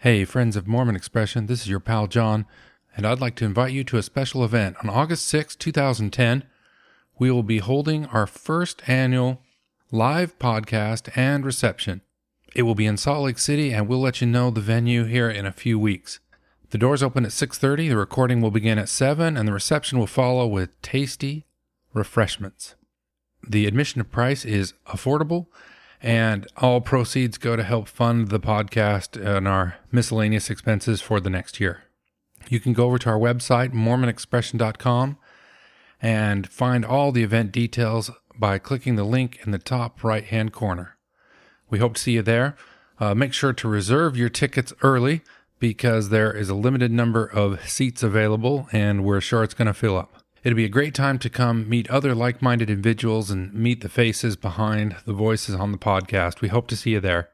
Hey, friends of Mormon Expression, this is your pal John, and I'd like to invite you to a special event. On August 6, 2010, we will be holding our first annual live podcast and reception. It will be in Salt Lake City, and we'll let you know the venue here in a few weeks. The doors open at 6:30, the recording will begin at 7, and the reception will follow with tasty refreshments. The admission price is affordable, and all proceeds go to help fund the podcast and our miscellaneous expenses for the next year. You can go over to our website, mormonexpression.com, and find all the event details by clicking the link in the top right-hand corner. We hope to see you there. Make sure to reserve your tickets early because there is a limited number of seats available, and we're sure it's going to fill up. It'll be a great time to come meet other like-minded individuals and meet the faces behind the voices on the podcast. We hope to see you there.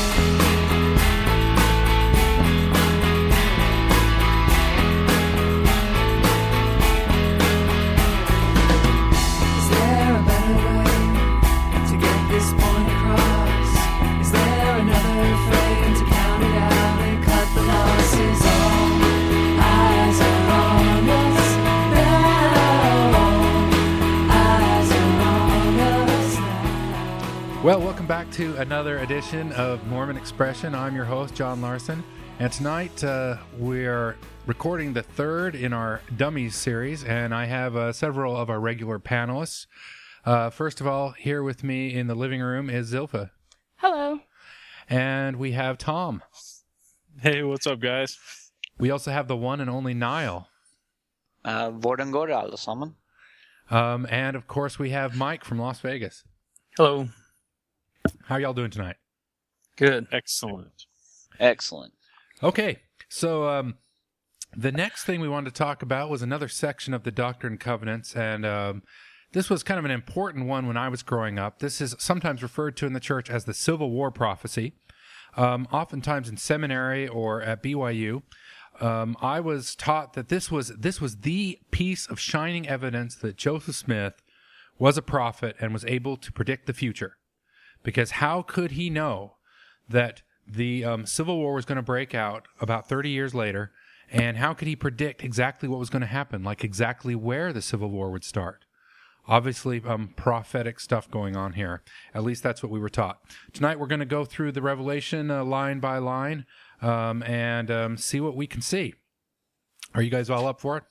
Well, welcome back to another edition of Mormon Expression. I'm your host, John Larson, and tonight we're recording the third in our Dummies series, and I have several of our regular panelists. First of all, here with me in the living room is Zilpha. Hello. And we have Tom. Hey, what's up, guys? We also have the one and only Niall. Vorden går allesammans. And of course, we have Mike from Las Vegas. Hello. How are y'all doing tonight? Good. Excellent. Excellent. Okay, so the next thing we wanted to talk about was another section of the Doctrine and Covenants, and this was kind of an important one when I was growing up. This is sometimes referred to in the church as the Civil War prophecy. Oftentimes in seminary or at BYU, I was taught that this was the piece of shining evidence that Joseph Smith was a prophet and was able to predict the future. Because how could he know that the Civil War was going to break out about 30 years later, and how could he predict exactly what was going to happen, like exactly where the Civil War would start? Obviously, prophetic stuff going on here. At least that's what we were taught. Tonight we're going to go through the Revelation line by line and see what we can see. Are you guys all up for it?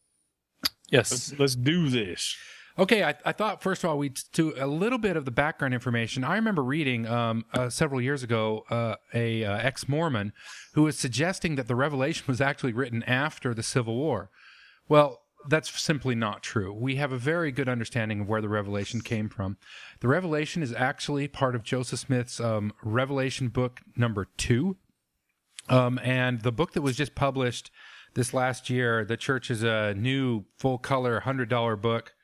Yes. Let's do this. Okay, I thought, first of all, we'd do a little bit of the background information. I remember reading several years ago a ex-Mormon who was suggesting that the Revelation was actually written after the Civil War. Well, that's simply not true. We have a very good understanding of where the Revelation came from. The Revelation is actually part of Joseph Smith's Revelation book number 2. And the book that was just published this last year, the church's new full-color $100 book,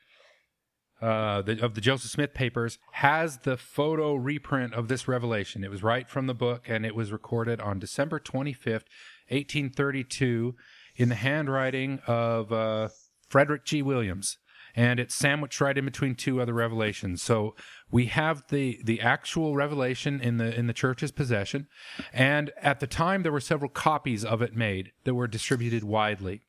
of the Joseph Smith papers, has the photo reprint of this revelation. It was right from the book, and it was recorded on December 25th, 1832, in the handwriting of Frederick G. Williams, and it's sandwiched right in between two other revelations. So we have the actual revelation in the church's possession, and at the time there were several copies of it made that were distributed widely.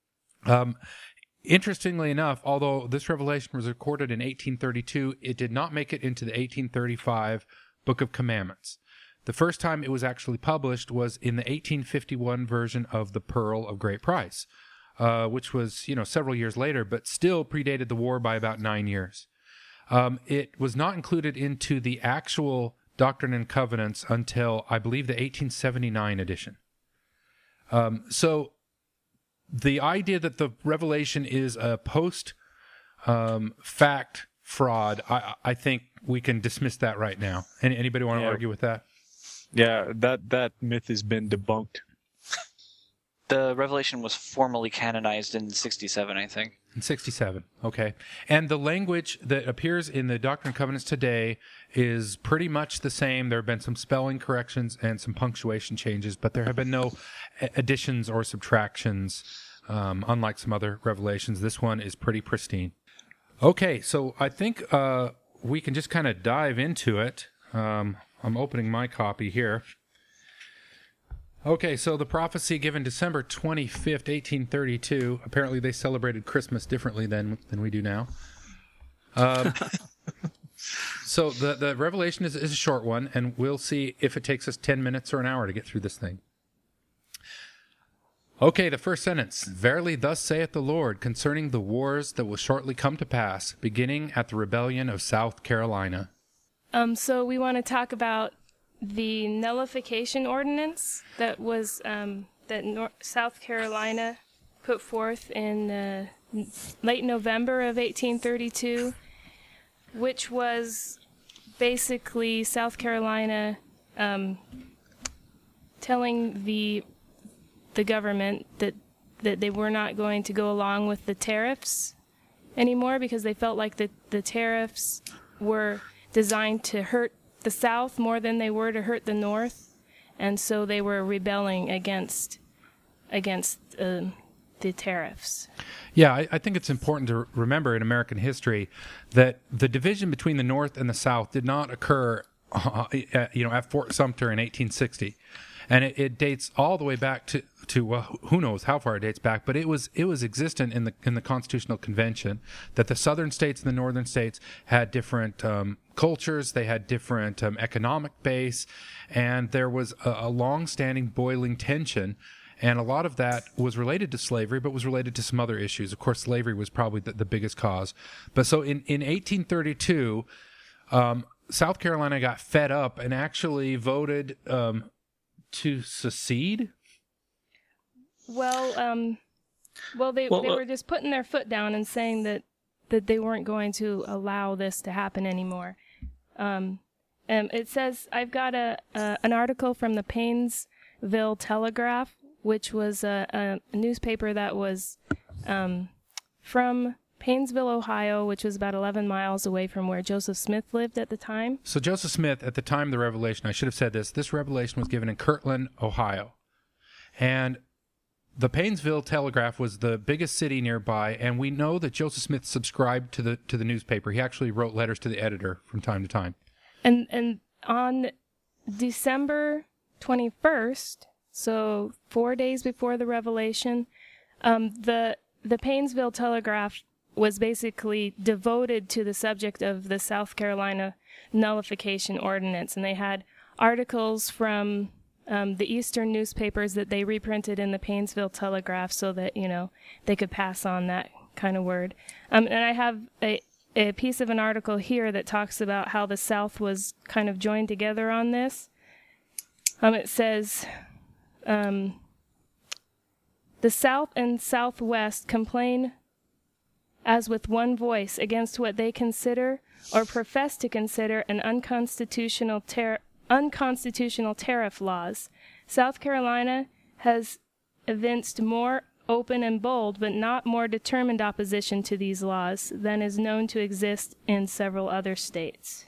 Interestingly enough, although this revelation was recorded in 1832, it did not make it into the 1835 Book of Commandments. The first time it was actually published was in the 1851 version of the Pearl of Great Price, which was, several years later, but still predated the war by about 9 years. It was not included into the actual Doctrine and Covenants until, I believe, the 1879 edition. So the idea that the Revelation is a post-fact fraud, I think we can dismiss that right now. Anybody want to argue with that? Yeah, that myth has been debunked. The Revelation was formally canonized in 67, I think. In 67, okay. And the language that appears in the Doctrine and Covenants today is pretty much the same. There have been some spelling corrections and some punctuation changes, but there have been no additions or subtractions, unlike some other revelations. This one is pretty pristine. Okay, so I think we can just kind of dive into it. I'm opening my copy here. Okay, so the prophecy given December 25th, 1832. Apparently, they celebrated Christmas differently than we do now. So the revelation is a short one, and we'll see if it takes us 10 minutes or an hour to get through this thing. Okay, the first sentence. Verily thus saith the Lord concerning the wars that will shortly come to pass, beginning at the rebellion of South Carolina. So we want to talk about the nullification ordinance that was South Carolina put forth in late November of 1832, which was basically South Carolina telling the government that they were not going to go along with the tariffs anymore because they felt like the tariffs were designed to hurt the South more than they were to hurt the North, and so they were rebelling against the tariffs. Yeah, I think it's important to remember in American history that the division between the North and the South did not occur, at Fort Sumter in 1860, and it dates all the way back to who knows how far it dates back, but it was existent in the Constitutional Convention that the Southern states and the Northern states had different cultures, they had different economic base, and there was a long-standing boiling tension. And a lot of that was related to slavery, but was related to some other issues. Of course, slavery was probably the biggest cause. But so in 1832, South Carolina got fed up and actually voted to secede. They were just putting their foot down and saying that they weren't going to allow this to happen anymore. It says, I've got an article from the Painesville Telegraph, which was a newspaper that was from Painesville, Ohio, which was about 11 miles away from where Joseph Smith lived at the time. So Joseph Smith, at the time of the revelation, I should have said this revelation was given in Kirtland, Ohio. And the Painesville Telegraph was the biggest city nearby, and we know that Joseph Smith subscribed to the newspaper. He actually wrote letters to the editor from time to time. And on December 21st, so 4 days before the revelation, the Painesville Telegraph was basically devoted to the subject of the South Carolina nullification ordinance, and they had articles from the eastern newspapers that they reprinted in the Painesville Telegraph so that, they could pass on that kind of word. And I have a piece of an article here that talks about how the South was kind of joined together on this. It says, the South and Southwest complain as with one voice against what they consider or profess to consider an unconstitutional tariff laws. South Carolina has evinced more open and bold, but not more determined opposition to these laws than is known to exist in several other states.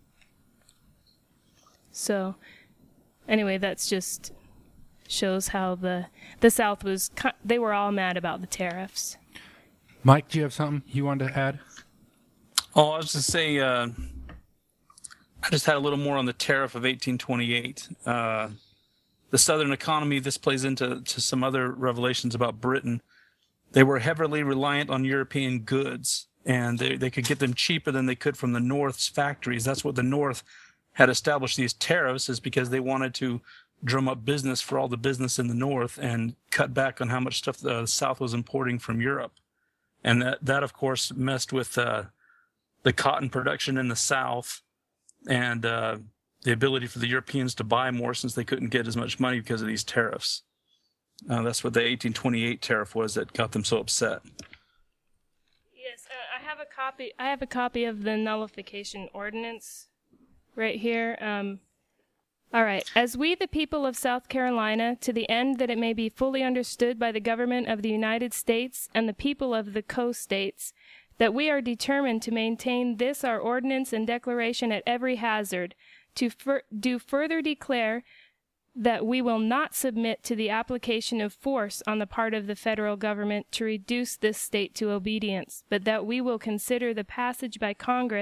So, anyway, that's just shows how the South was, they were all mad about the tariffs. Mike, do you have something you wanted to add? Oh, I was just saying, I just had a little more on the tariff of 1828. The Southern economy, this plays into some other revelations about Britain. They were heavily reliant on European goods, and they could get them cheaper than they could from the North's factories. That's what the North had established these tariffs, is because they wanted to drum up business for all the business in the North and cut back on how much stuff the South was importing from Europe. And that of course, messed with the cotton production in the South and the ability for the Europeans to buy more since they couldn't get as much money because of these tariffs. That's what the 1828 tariff was that got them so upset. Yes, I have a copy of the nullification ordinance right here. All right. As we, the people of South Carolina, to the end that it may be fully understood by the government of the United States and the people of the coast states, that we are determined to maintain this our ordinance and declaration at every hazard, to do further declare that we will not submit to the application of force on the part of the federal government to reduce this state to obedience, but that we will consider the passage by Congress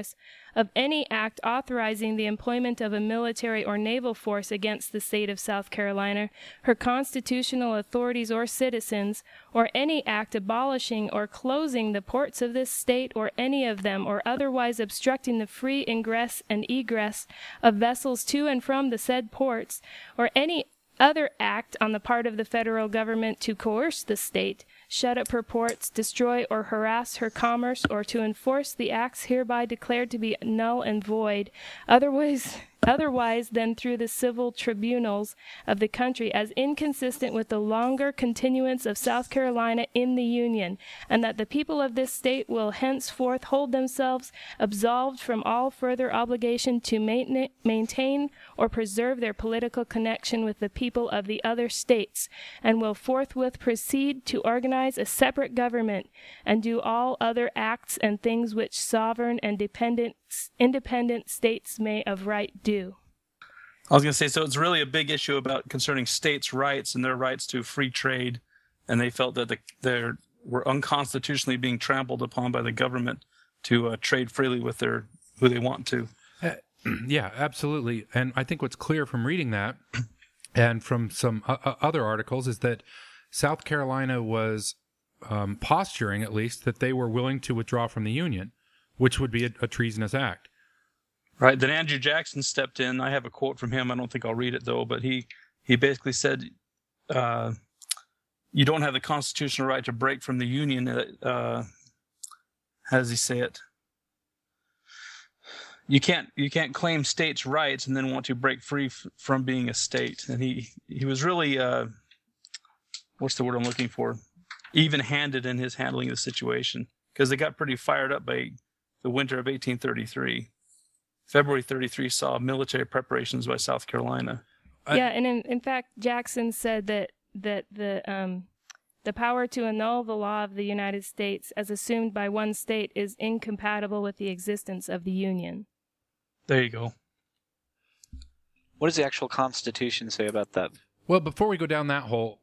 of any act authorizing the employment of a military or naval force against the state of South Carolina, her constitutional authorities or citizens, or any act abolishing or closing the ports of this state or any of them, or otherwise obstructing the free ingress and egress of vessels to and from the said ports, or any other act on the part of the federal government to coerce the state, shut up her ports, destroy or harass her commerce, or to enforce the acts hereby declared to be null and void, otherwise than through the civil tribunals of the country, as inconsistent with the longer continuance of South Carolina in the Union, and that the people of this state will henceforth hold themselves absolved from all further obligation to maintain or preserve their political connection with the people of the other states, and will forthwith proceed to organize a separate government, and do all other acts and things which sovereign and independent states may of right do. I was going to say, so it's really a big issue about concerning states' rights and their rights to free trade, and they felt that they were unconstitutionally being trampled upon by the government to trade freely with who they want to. Yeah, absolutely. And I think what's clear from reading that and from some other articles is that South Carolina was posturing, at least, that they were willing to withdraw from the Union, which would be a treasonous act. Right. Then Andrew Jackson stepped in. I have a quote from him. I don't think I'll read it, though, but he basically said, you don't have the constitutional right to break from the Union. How does he say it? You can't claim states' rights and then want to break free from being a state. And he was really, what's the word I'm looking for? Even-handed in his handling of the situation, because they got pretty fired up by the winter of 1833. February 33 saw military preparations by South Carolina. Yeah, and in fact, Jackson said that the power to annul the law of the United States as assumed by one state is incompatible with the existence of the Union. There you go. What does the actual Constitution say about that? Well, before we go down that hole,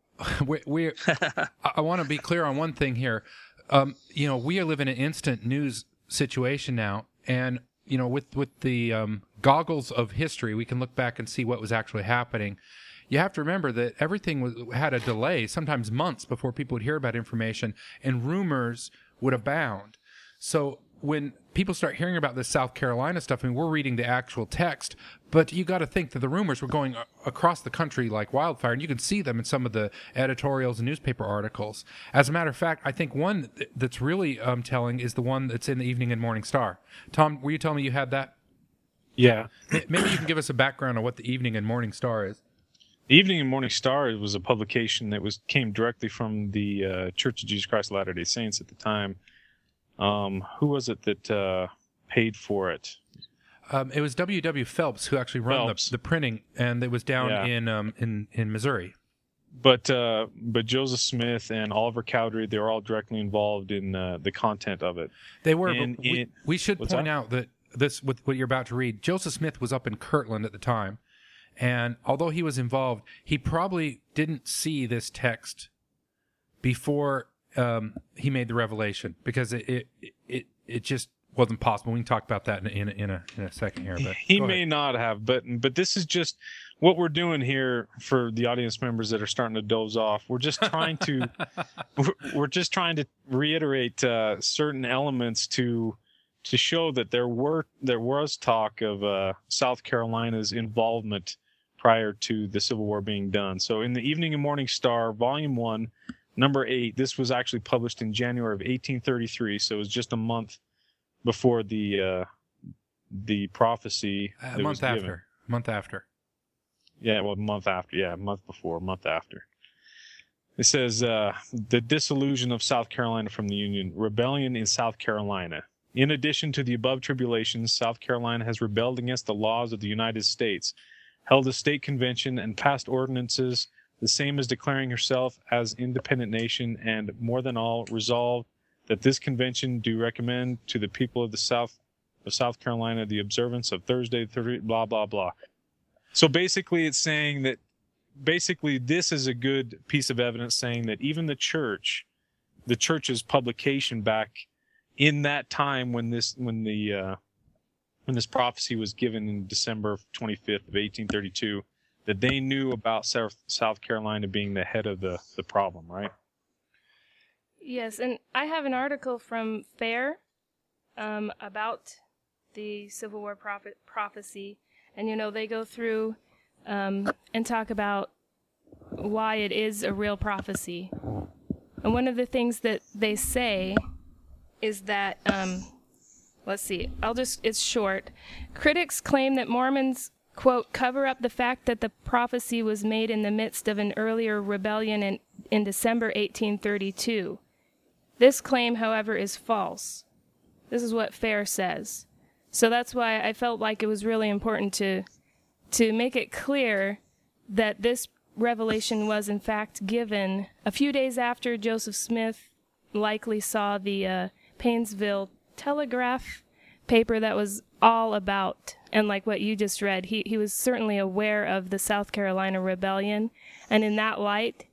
I want to be clear on one thing here. We live in an instant news situation now, and with the goggles of history, we can look back and see what was actually happening. You have to remember that everything had a delay, sometimes months before people would hear about information, and rumors would abound. So when people start hearing about this South Carolina stuff, I mean, we're reading the actual text, but you got to think that the rumors were going across the country like wildfire, and you can see them in some of the editorials and newspaper articles. As a matter of fact, I think one that's really telling is the one that's in the Evening and Morning Star. Tom, were you telling me you had that? Yeah. Maybe you can give us a background on what the Evening and Morning Star is. The Evening and Morning Star was a publication that came directly from the Church of Jesus Christ of Latter-day Saints at the time. Who was it that paid for it? It was W.W. Phelps who actually ran the printing, and it was down in Missouri. But Joseph Smith and Oliver Cowdery, they were all directly involved in the content of it. They were. We should point out that this, with what you're about to read, Joseph Smith was up in Kirtland at the time, and although he was involved, he probably didn't see this text before he made the revelation, because it just wasn't possible. We can talk about that in a second here. But he may not have, but this is just what we're doing here for the audience members that are starting to doze off. We're just trying to reiterate certain elements to show that there was talk of South Carolina's involvement prior to the Civil War being done. So in the Evening and Morning Star, Volume 1, Number 8, this was actually published in January of 1833, so it was just a month before the prophecy. A month after. Yeah, well, a month after. Yeah, a month before, a month after. It says, the dissolution of South Carolina from the Union, rebellion in South Carolina. In addition to the above tribulations, South Carolina has rebelled against the laws of the United States, held a state convention, and passed ordinances the same as declaring herself as independent nation, and more than all, resolved that this convention do recommend to the people of South Carolina the observance of Thursday, blah, blah, blah. So basically it's saying that this is a good piece of evidence saying that even the church's publication back in that time when the when this prophecy was given in December 25th of 1832, that they knew about South Carolina being the head of the problem, right? Yes, and I have an article from FAIR about the Civil War prophecy, and they go through and talk about why it is a real prophecy. And one of the things that they say is that, let's see, it's short. Critics claim that Mormons, quote, cover up the fact that the prophecy was made in the midst of an earlier rebellion in December 1832. This claim, however, is false. This is what FAIR says. So that's why I felt like it was really important to make it clear that this revelation was in fact given a few days after Joseph Smith likely saw the Painesville Telegraph paper that was all about, and like what you just read, he was certainly aware of the South Carolina Rebellion, and in that light,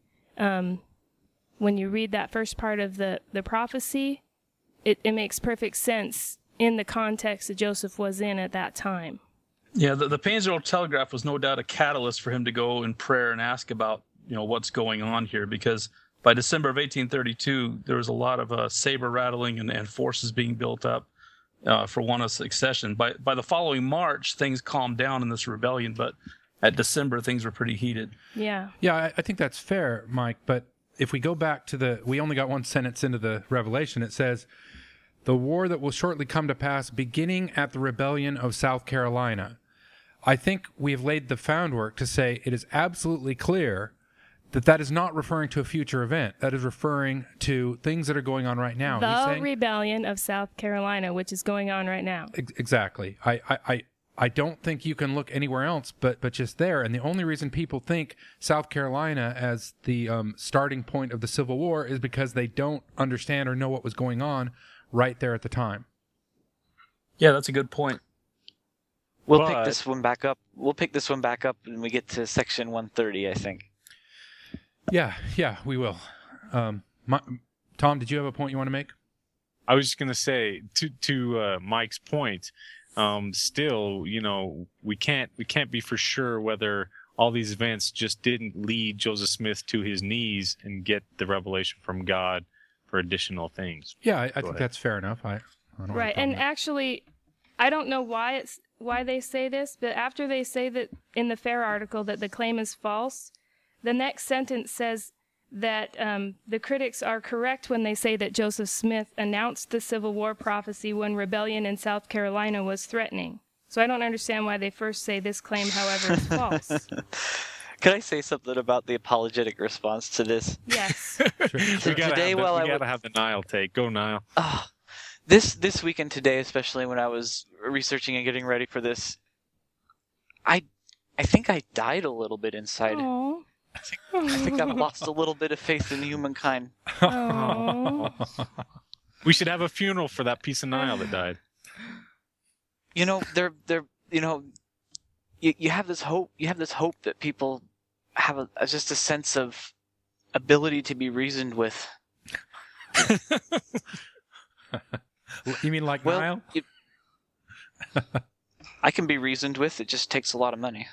when you read that first part of the prophecy, it makes perfect sense in the context that Joseph was in at that time. Yeah, the Painesville Telegraph was no doubt a catalyst for him to go in prayer and ask about, what's going on here, because by December of 1832, there was a lot of saber rattling and forces being built up for one of succession. By the following March, things calmed down in this rebellion, but at December, things were pretty heated. Yeah. Yeah, I think that's fair, Mike, but if we go back to we only got one sentence into the Revelation, it says, the war that will shortly come to pass beginning at the rebellion of South Carolina. I think we have laid the groundwork to say it is absolutely clear that is not referring to a future event. That is referring to things that are going on right now. The rebellion of South Carolina, which is going on right now. Exactly. I don't think you can look anywhere else but just there. And the only reason people think South Carolina as the starting point of the Civil War is because they don't understand or know what was going on right there at the time. Yeah, that's a good point. We'll pick this one back up. We'll pick this one back up when we get to section 130, I think. Yeah, we will. Tom, did you have a point you want to make? I was just going to say to Mike's point. Still, we can't be for sure whether all these events just didn't lead Joseph Smith to his knees and get the revelation from God for additional things. Yeah, I think that's fair enough. I don't right, and actually, I don't know why they say this, but after they say that in the FAIR article that the claim is false, the next sentence says that the critics are correct when they say that Joseph Smith announced the Civil War prophecy when rebellion in South Carolina was threatening. So I don't understand why they first say this claim, however, is false. Can I say something about the apologetic response to this? Yes. We gotta have the Nile take. Go, Nile. This weekend today, especially when I was researching and getting ready for this, I think I died a little bit inside. Aww. I think I've lost a little bit of faith in humankind. We should have a funeral for that piece of Nile that died. They're you have this hope. You have this hope that people have just a sense of ability to be reasoned with. You mean like Nile? I can be reasoned with. It just takes a lot of money.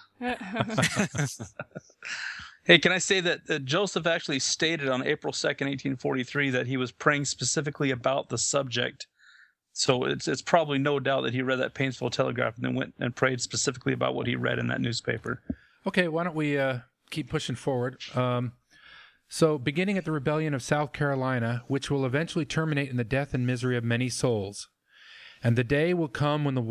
Hey, can I say that Joseph actually stated on April 2nd, 1843, that he was praying specifically about the subject. So it's probably no doubt that he read that Painesville Telegraph and then went and prayed specifically about what he read in that newspaper. Okay, why don't we keep pushing forward? So, beginning at the rebellion of South Carolina, which will eventually terminate in the death and misery of many souls. And the day will come when that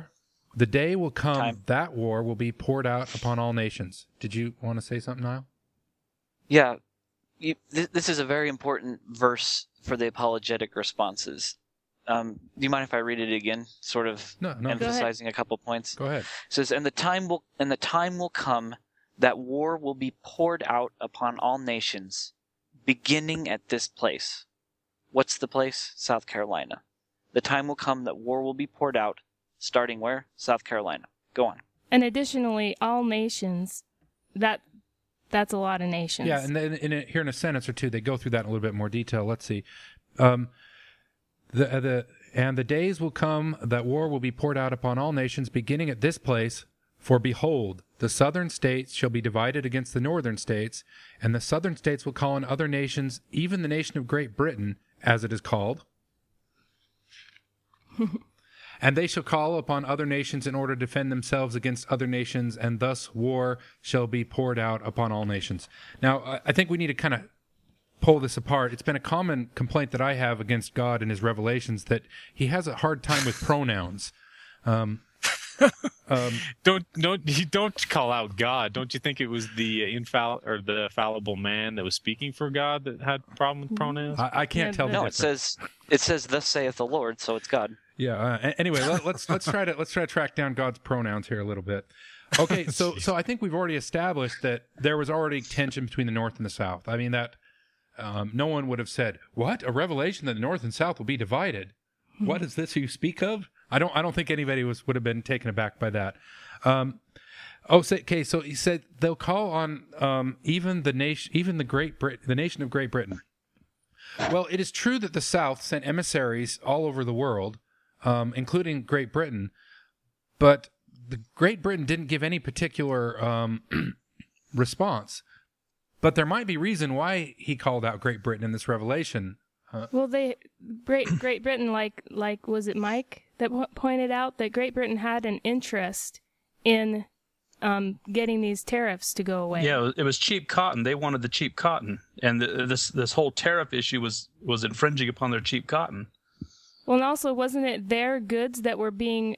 war will be poured out upon all nations. Did you want to say something, Niall? Yeah. This is a very important verse for the apologetic responses. Do you mind if I read it again? Sort of No. emphasizing a couple points. Go ahead. It says, and the time will come that war will be poured out upon all nations, beginning at this place. What's the place? South Carolina. The time will come that war will be poured out, starting where? South Carolina. Go on. And additionally, all nations, that's a lot of nations. Yeah, and then here in a sentence or two, they go through that in a little bit more detail. Let's see. And the days will come that war will be poured out upon all nations, beginning at this place. For behold, the southern states shall be divided against the northern states, and the southern states will call on other nations, even the nation of Great Britain, as it is called. And they shall call upon other nations in order to defend themselves against other nations, and thus war shall be poured out upon all nations. Now, I think we need to kind of pull this apart. It's been a common complaint that I have against God in his revelations that he has a hard time with pronouns. Don't call out God. Don't you think it was the fallible man that was speaking for God that had a problem with pronouns? I can't tell. No, it says "Thus saith the Lord," so it's God. Yeah. Anyway, let's try to track down God's pronouns here a little bit. Okay, so I think we've already established that there was already tension between the North and the South. I mean that no one would have said, "What? A revelation that the North and South will be divided? What is this you speak of?" I don't think anybody would have been taken aback by that. So he said they'll call on even the nation of Great Britain. Well, it is true that the South sent emissaries all over the world, including Great Britain, but the Great Britain didn't give any particular response. But there might be reason why he called out Great Britain in this revelation. Well, Great Britain, like was it Mike that pointed out that Great Britain had an interest in getting these tariffs to go away. Yeah, it was cheap cotton. They wanted the cheap cotton, and this whole tariff issue was infringing upon their cheap cotton. Well, and also, wasn't it their goods that were being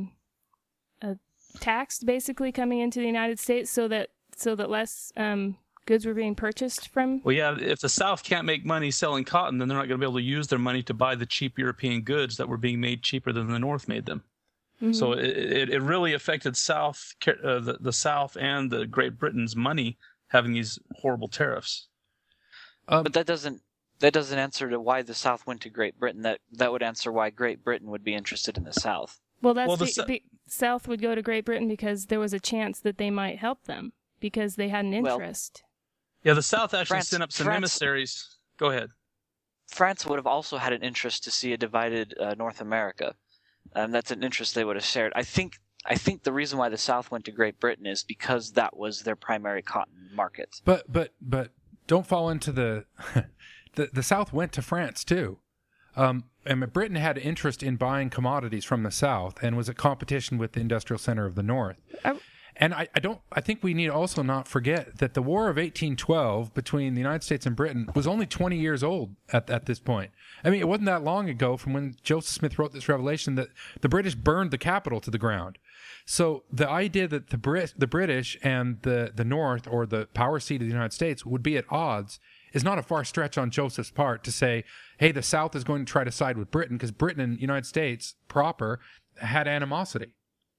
taxed, basically coming into the United States, so that less goods were being purchased from? Well, yeah, if the South can't make money selling cotton, then they're not going to be able to use their money to buy the cheap European goods that were being made cheaper than the North made them. Mm-hmm. So it really affected the South and the Great Britain's money having these horrible tariffs. But that doesn't answer to why the South went to Great Britain. That would answer why Great Britain would be interested in the South. Well, the South would go to Great Britain because there was a chance that they might help them because they had an interest. Yeah, the South actually sent up some emissaries. Go ahead. France would have also had an interest to see a divided North America. That's an interest they would have shared. I think the reason why the South went to Great Britain is because that was their primary cotton market. But don't fall into the South went to France too. And Britain had interest in buying commodities from the South and was a competition with the industrial center of the North. And I think we need to also not forget that the War of 1812 between the United States and Britain was only 20 years old at this point. I mean, it wasn't that long ago from when Joseph Smith wrote this revelation that the British burned the capital to the ground. So the idea that the British and the North, or the power seat of the United States, would be at odds is not a far stretch on Joseph's part to say, hey, the South is going to try to side with Britain because Britain and the United States proper had animosity.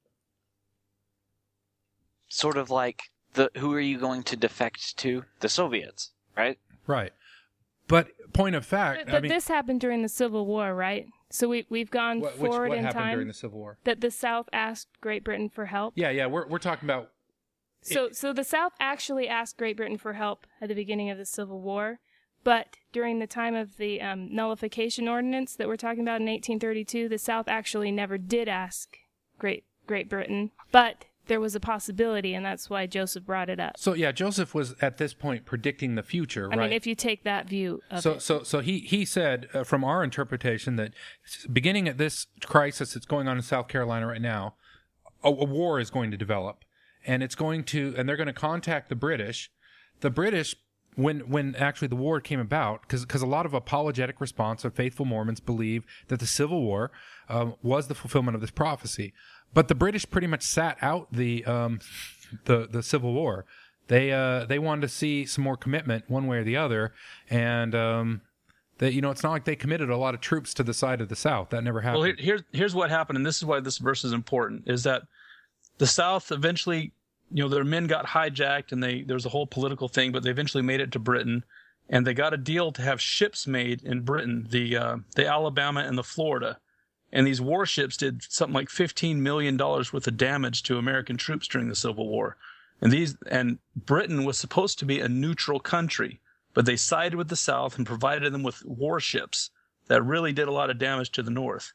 Sort of like who are you going to defect to? The Soviets, right? Right. But point of fact, but this happened during the Civil War, right? So we've gone forward in time. What happened during the Civil War? That the South asked Great Britain for help. Yeah. We're talking about. So the South actually asked Great Britain for help at the beginning of the Civil War, but during the time of the nullification ordinance that we're talking about in 1832, the South actually never did ask Great Britain, but there was a possibility, and that's why Joseph brought it up. So yeah, Joseph was at this point predicting the future, right? I mean, if you take that view of it. So he said, from our interpretation, that beginning at this crisis that's going on in South Carolina right now, a war is going to develop, and they're going to contact the British. The British, when actually the war came about, because a lot of apologetic response of faithful Mormons believe that the Civil War was the fulfillment of this prophecy. But the British pretty much sat out the Civil War. They wanted to see some more commitment one way or the other, and it's not like they committed a lot of troops to the side of the South. That never happened. Well, here's what happened, and this is why this verse is important: is that the South eventually, their men got hijacked, and there was a whole political thing, but they eventually made it to Britain, and they got a deal to have ships made in Britain, the Alabama and the Florida. And these warships did something like $15 million worth of damage to American troops during the Civil War. And Britain was supposed to be a neutral country, but they sided with the South and provided them with warships that really did a lot of damage to the North.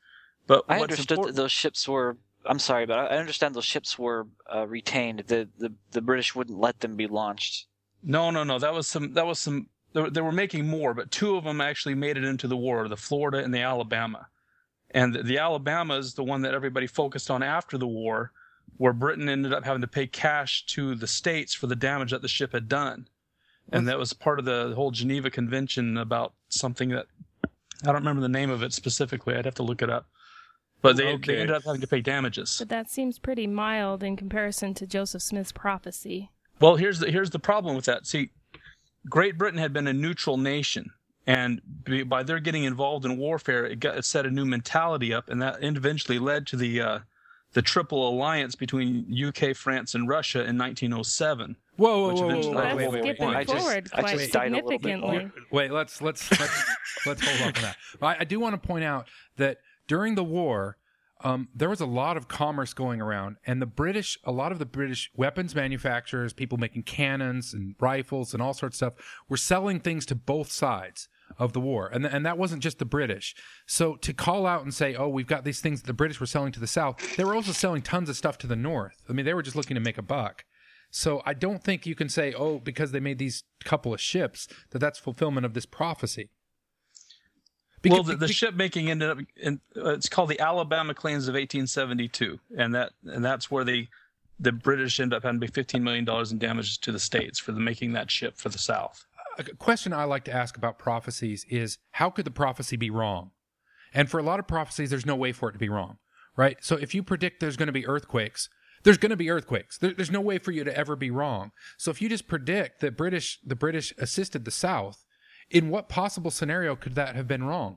But I what's understood that important- those ships were. I'm sorry, but I understand those ships were retained. The British wouldn't let them be launched. No. That was some. They were making more, but two of them actually made it into the war: the Florida and the Alabama. And the Alabama is the one that everybody focused on after the war, where Britain ended up having to pay cash to the states for the damage that the ship had done. And that was part of the whole Geneva Convention about something that I don't remember the name of it specifically. I'd have to look it up. But they ended up having to pay damages. But that seems pretty mild in comparison to Joseph Smith's prophecy. Well, here's the problem with that. See, Great Britain had been a neutral nation, and by their getting involved in warfare, it set a new mentality up, and that eventually led to the Triple Alliance between UK, France, and Russia in 1907. Whoa, That's wait. skipping I just- forward I quite just died a little bit significantly. Wait, let's hold on to that. I do want to point out that during the war, there was a lot of commerce going around, and a lot of the British weapons manufacturers, people making cannons and rifles and all sorts of stuff, were selling things to both sides of the war. And that wasn't just the British. So to call out and say, oh, we've got these things that the British were selling to the South, they were also selling tons of stuff to the North. I mean, they were just looking to make a buck. So I don't think you can say, oh, because they made these couple of ships, that's fulfillment of this prophecy. The ship making ended up it's called the Alabama Claims of 1872, and that's where the British ended up having to pay $15 million in damages to the states for making that ship for the South. A question I like to ask about prophecies is, how could the prophecy be wrong? And for a lot of prophecies, there's no way for it to be wrong, right? So if you predict there's going to be earthquakes, there's going to be earthquakes. There's no way for you to ever be wrong. So if you just predict that the British assisted the South, in what possible scenario could that have been wrong?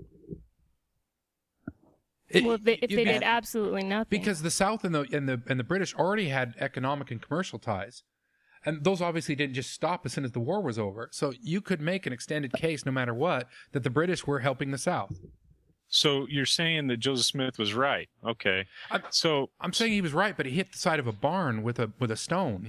If they did absolutely nothing. Because the South and the British already had economic and commercial ties, and those obviously didn't just stop as soon as the war was over. So you could make an extended case, no matter what, that the British were helping the South. So you're saying that Joseph Smith was right? Okay. I'm saying he was right, but he hit the side of a barn with a stone.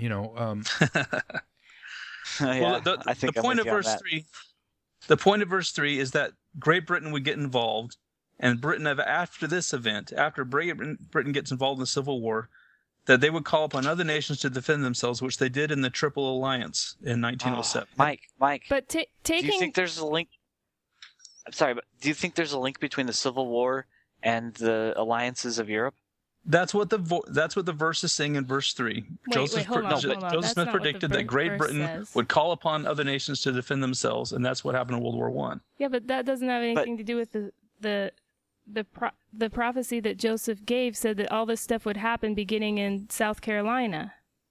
Yeah, Well, I think the I'm point with of you on verse that. 3. The point of verse 3 is that Great Britain would get involved, and Britain, after this event, after Britain gets involved in the Civil War, that they would call upon other nations to defend themselves, which they did in the Triple Alliance in 1907. Mike. But Do taking you think there's a link? I'm sorry, but do you think there's a link between the Civil War and the alliances of Europe? That's what the verse is saying in verse 3. Joseph hold on. That's Smith not what the predicted that Great verse Britain says. would call upon other nations to defend themselves, and that's what happened in World War I. Yeah, but that doesn't have anything to do with the prophecy that Joseph gave. Said that all this stuff would happen beginning in South Carolina.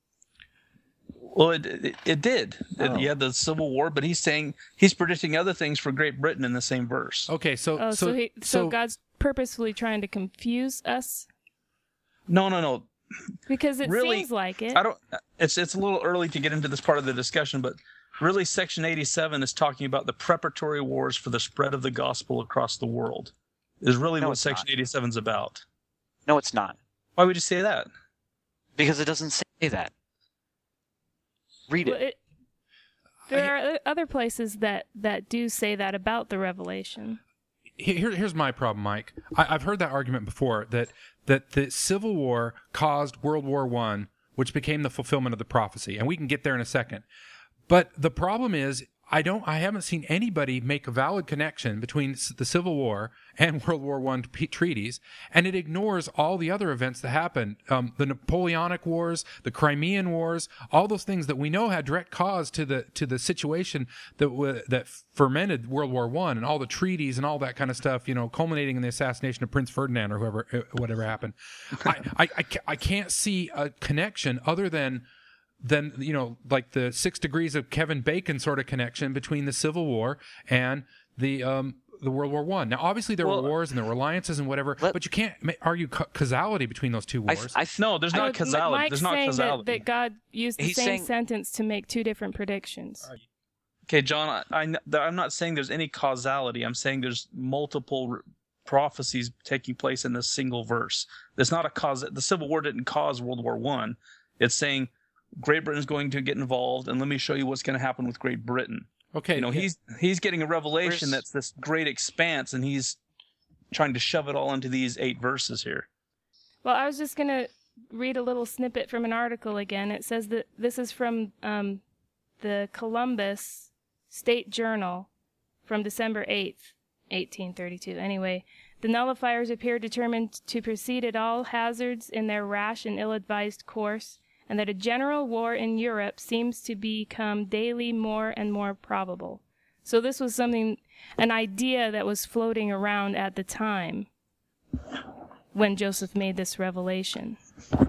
Well, it did. Oh. You had the Civil War, but he's predicting other things for Great Britain in the same verse. Okay, So God's purposefully trying to confuse us No. because it Really, seems like it. I don't. It's a little early to get into this part of the discussion, but really, Section 87 is talking about the preparatory wars for the spread of the gospel across the world. Is really No, what it's Section not. 87 is about. No, it's not. Why would you say that? Because it doesn't say that. Read Well, it. there are other places that do say that about the Revelation. Here's my problem, Mike. I've heard that argument before, that the Civil War caused World War I, which became the fulfillment of the prophecy, and we can get there in a second. But the problem is, I haven't seen anybody make a valid connection between the Civil War and World War I treaties, and it ignores all the other events that happened. The Napoleonic Wars, the Crimean Wars, all those things that we know had direct cause to the situation that fermented World War I, and all the treaties and all that kind of stuff, culminating in the assassination of Prince Ferdinand or whatever happened. I can't see a connection other than like the 6 degrees of Kevin Bacon sort of connection between the Civil War and the World War I. Now, obviously, there were wars and there were alliances and whatever, but you can't argue causality between those two wars. No, there's not causality. Mike's There's not saying causality. that God used the He's same saying- sentence to make two different predictions. Okay, John, I'm not saying there's any causality. I'm saying there's multiple prophecies taking place in this single verse. There's not a cause. The Civil War didn't cause World War I. It's saying Great Britain's going to get involved, and let me show you what's going to happen with Great Britain. Okay, He's getting a revelation Where's- that's this great expanse, and he's trying to shove it all into these 8 verses here. Well, I was just going to read a little snippet from an article again. It says that this is from the Columbus State Journal from December 8th, 1832. Anyway, the nullifiers appear determined to proceed at all hazards in their rash and ill-advised course, and that a general war in Europe seems to become daily more and more probable. So this was an idea that was floating around at the time when Joseph made this revelation.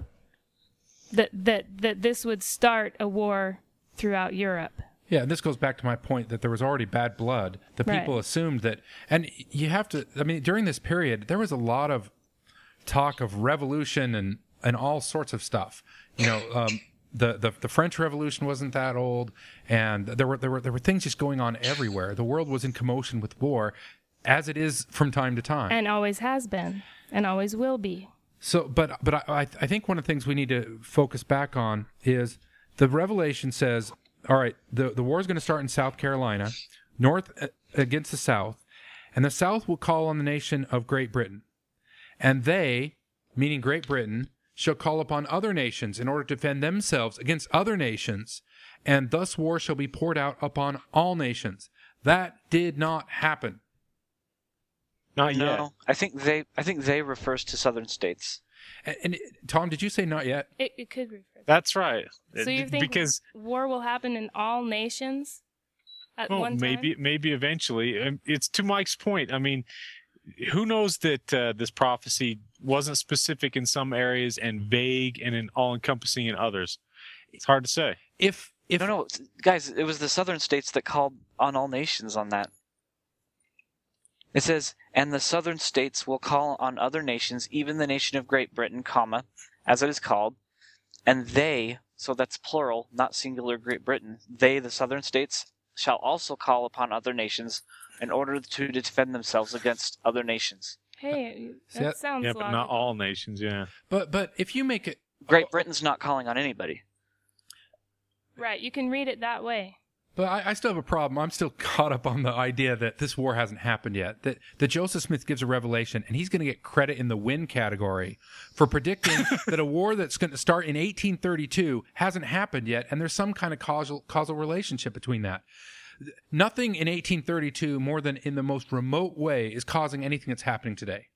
That this would start a war throughout Europe. Yeah, and this goes back to my point that there was already bad blood. The people Right. assumed that, and you have to, I mean, during this period, there was a lot of talk of revolution and all sorts of stuff. You know, the French Revolution wasn't that old, and there were things just going on everywhere. The world was in commotion with war, as it is from time to time. And always has been, and always will be. So, but I think one of the things we need to focus back on is the Revelation says, all right, the war is going to start in South Carolina, North against the South, and the South will call on the nation of Great Britain. And they, meaning Great Britain, shall call upon other nations in order to defend themselves against other nations, and thus war shall be poured out upon all nations. That did not happen. Not yet. No, I think they refers to southern states. And Tom, did you say not yet? It could refer. That's right. So you think because war will happen in all nations at one time? maybe eventually. It's to Mike's point. I mean, who knows that this prophecy wasn't specific in some areas and vague and all-encompassing in others? It's hard to say. If No, guys, it was the southern states that called on all nations on that. It says, and the southern states will call on other nations, even the nation of Great Britain, comma, as it is called, and they, so that's plural, not singular Great Britain, they, the southern states, shall also call upon other nations in order to defend themselves against other nations. Hey, See, that sounds Yeah, but not logical. all nations. Yeah. but if you make it Great Britain's not calling on anybody. Right, you can read it that way. But I still have a problem. I'm still caught up on the idea that this war hasn't happened yet. That Joseph Smith gives a revelation, and he's going to get credit in the win category for predicting that a war that's going to start in 1832 hasn't happened yet, and there's some kind of causal relationship between that. Nothing in 1832, more than in the most remote way, is causing anything that's happening today.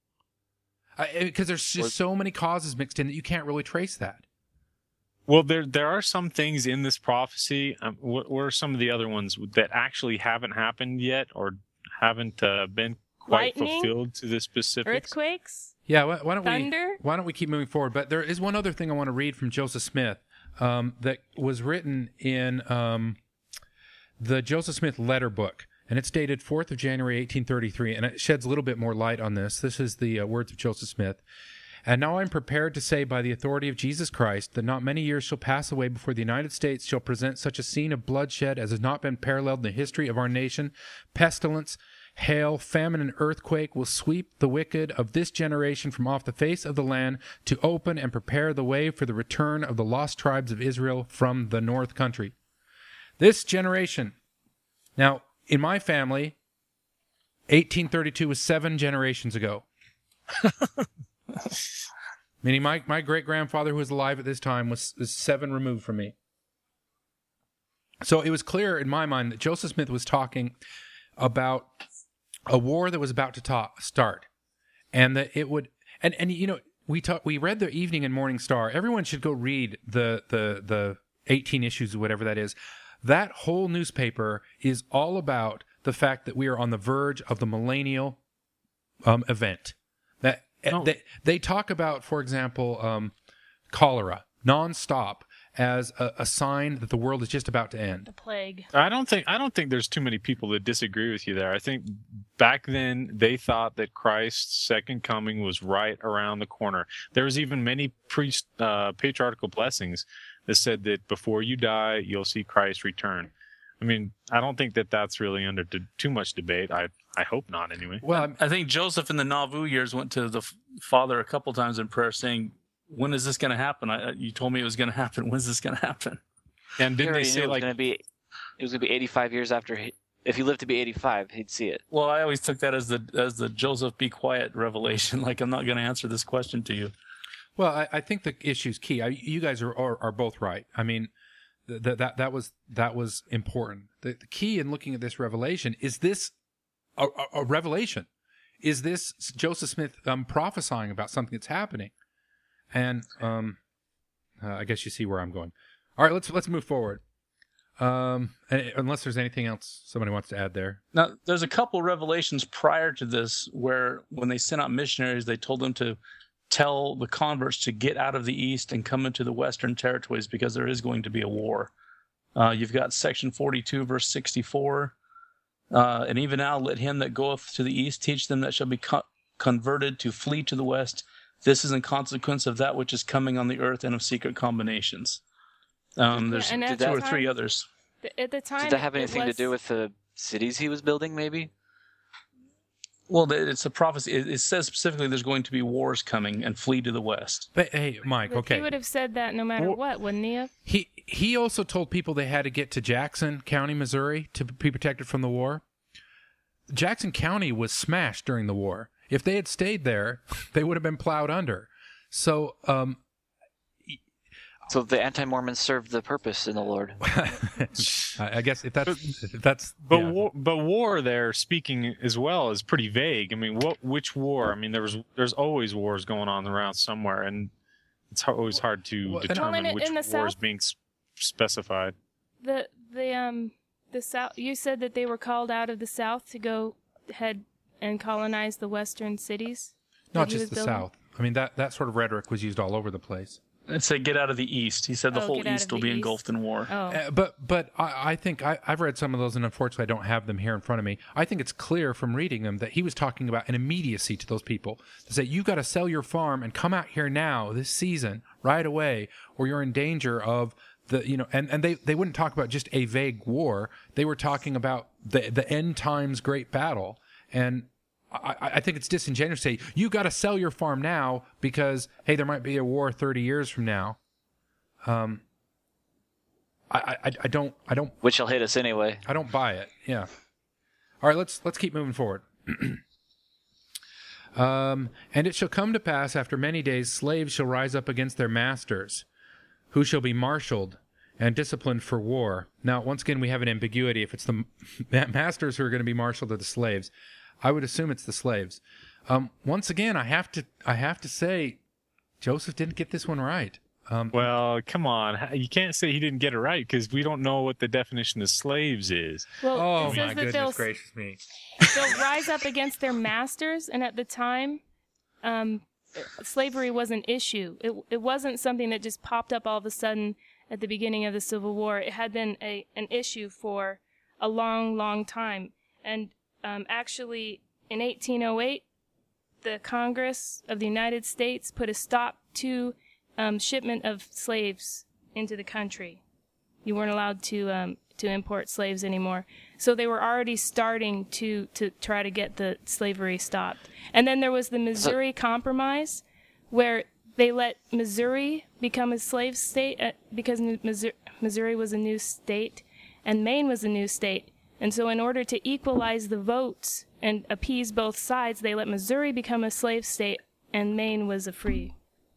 Because there's just so many causes mixed in that you can't really trace that. Well, there are some things in this prophecy. What are some of the other ones that actually haven't happened yet or haven't been quite Lightning? fulfilled to the specifics? Earthquakes? Yeah, why don't Thunder? why don't we keep moving forward? But there is one other thing I want to read from Joseph Smith that was written in the Joseph Smith letter book, and it's dated 4th of January, 1833, and it sheds a little bit more light on this. This is the words of Joseph Smith. And now I am prepared to say by the authority of Jesus Christ that not many years shall pass away before the United States shall present such a scene of bloodshed as has not been paralleled in the history of our nation. Pestilence, hail, famine, and earthquake will sweep the wicked of this generation from off the face of the land to open and prepare the way for the return of the lost tribes of Israel from the north country. This generation. Now, in my family, 1832 was 7 generations ago. Meaning my great-grandfather, who was alive at this time, was 7 removed from me. So it was clear in my mind that Joseph Smith was talking about a war that was about to start. And that it would... And you know, we read the Evening and Morning Star. Everyone should go read the 18 issues or whatever that is. That whole newspaper is all about the fact that we are on the verge of the millennial event. That they talk about, for example, cholera nonstop as a sign that the world is just about to end. The plague. I don't think there's too many people that disagree with you there. I think back then they thought that Christ's second coming was right around the corner. There was even many patriarchal blessings that said that before you die, you'll see Christ return. I mean, I don't think that that's really under too much debate. I hope not, anyway. Well, I think Joseph in the Nauvoo years went to the Father a couple times in prayer saying, when is this going to happen? You told me it was going to happen. When's this going to happen? And didn't they say it was going to be 85 years after if he lived to be 85, he'd see it. Well, I always took that as the Joseph be quiet revelation. Like, I'm not going to answer this question to you. Well, I think the issue's key. You guys are both right. I mean, that was important. The key in looking at this revelation is this a revelation? Is this Joseph Smith prophesying about something that's happening? And I guess you see where I'm going. All right, let's move forward. Unless there's anything else somebody wants to add there. Now, there's a couple revelations prior to this where when they sent out missionaries, they told them to tell the converts to get out of the east and come into the western territories because there is going to be a war. You've got section 42, verse 64. And even now, let him that goeth to the east teach them that shall be converted to flee to the west. This is in consequence of that which is coming on the earth and of secret combinations. There's and at two the or time- three others. At the time, Did that have it anything to was- do with the cities he was building, maybe? Well, it's a prophecy. It says specifically there's going to be wars coming and flee to the west. But hey, Mike, But okay. He would have said that no matter what, wouldn't he have? He also told people they had to get to Jackson County, Missouri, to be protected from the war. Jackson County was smashed during the war. If they had stayed there, they would have been plowed under. So, So the anti-Mormons served the purpose in the Lord. I guess if that's But yeah. war there, speaking as well, is pretty vague. I mean, which war? I mean, there's always wars going on around somewhere, and it's always hard to Well, determine in which the war is South- being specified. The South. You said that they were called out of the South to go head and colonize the western cities. Not that he just was the building? South. I mean, that sort of rhetoric was used all over the place. It said get out of the east. He said the Oh, whole get out east of will the be east. engulfed in war. Oh, But I think I've read some of those, and unfortunately I don't have them here in front of me. I think it's clear from reading them that he was talking about an immediacy to those people. To say, you got to sell your farm and come out here now, this season, right away, or you're in danger of and they wouldn't talk about just a vague war. They were talking about the end times great battle. And I think it's disingenuous to say, you got to sell your farm now because, hey, there might be a war 30 years from now. I don't Which will hit us anyway. I don't buy it. Yeah. All right, let's keep moving forward. And it shall come to pass after many days, slaves shall rise up against their masters, who shall be marshaled and disciplined for war. Now, once again, we have an ambiguity. If it's the masters who are going to be marshaled or the slaves, I would assume it's the slaves. Once again, I have to say, Joseph didn't get this one right. Well, come on. You can't say he didn't get it right because we don't know what the definition of slaves is. well, Oh it my says that goodness gracious me! they'll rise up against their masters, and at the time, slavery was an issue. It wasn't something that just popped up all of a sudden at the beginning of the Civil War. It had been an issue for a long, long time. And actually, in 1808, the Congress of the United States put a stop to shipment of slaves into the country. You weren't allowed to import slaves anymore. So they were already starting to try to get the slavery stopped. And then there was the Missouri Compromise, where they let Missouri become a slave state because Missouri was a new state and Maine was a new state. And so in order to equalize the votes and appease both sides, they let Missouri become a slave state and Maine was a free.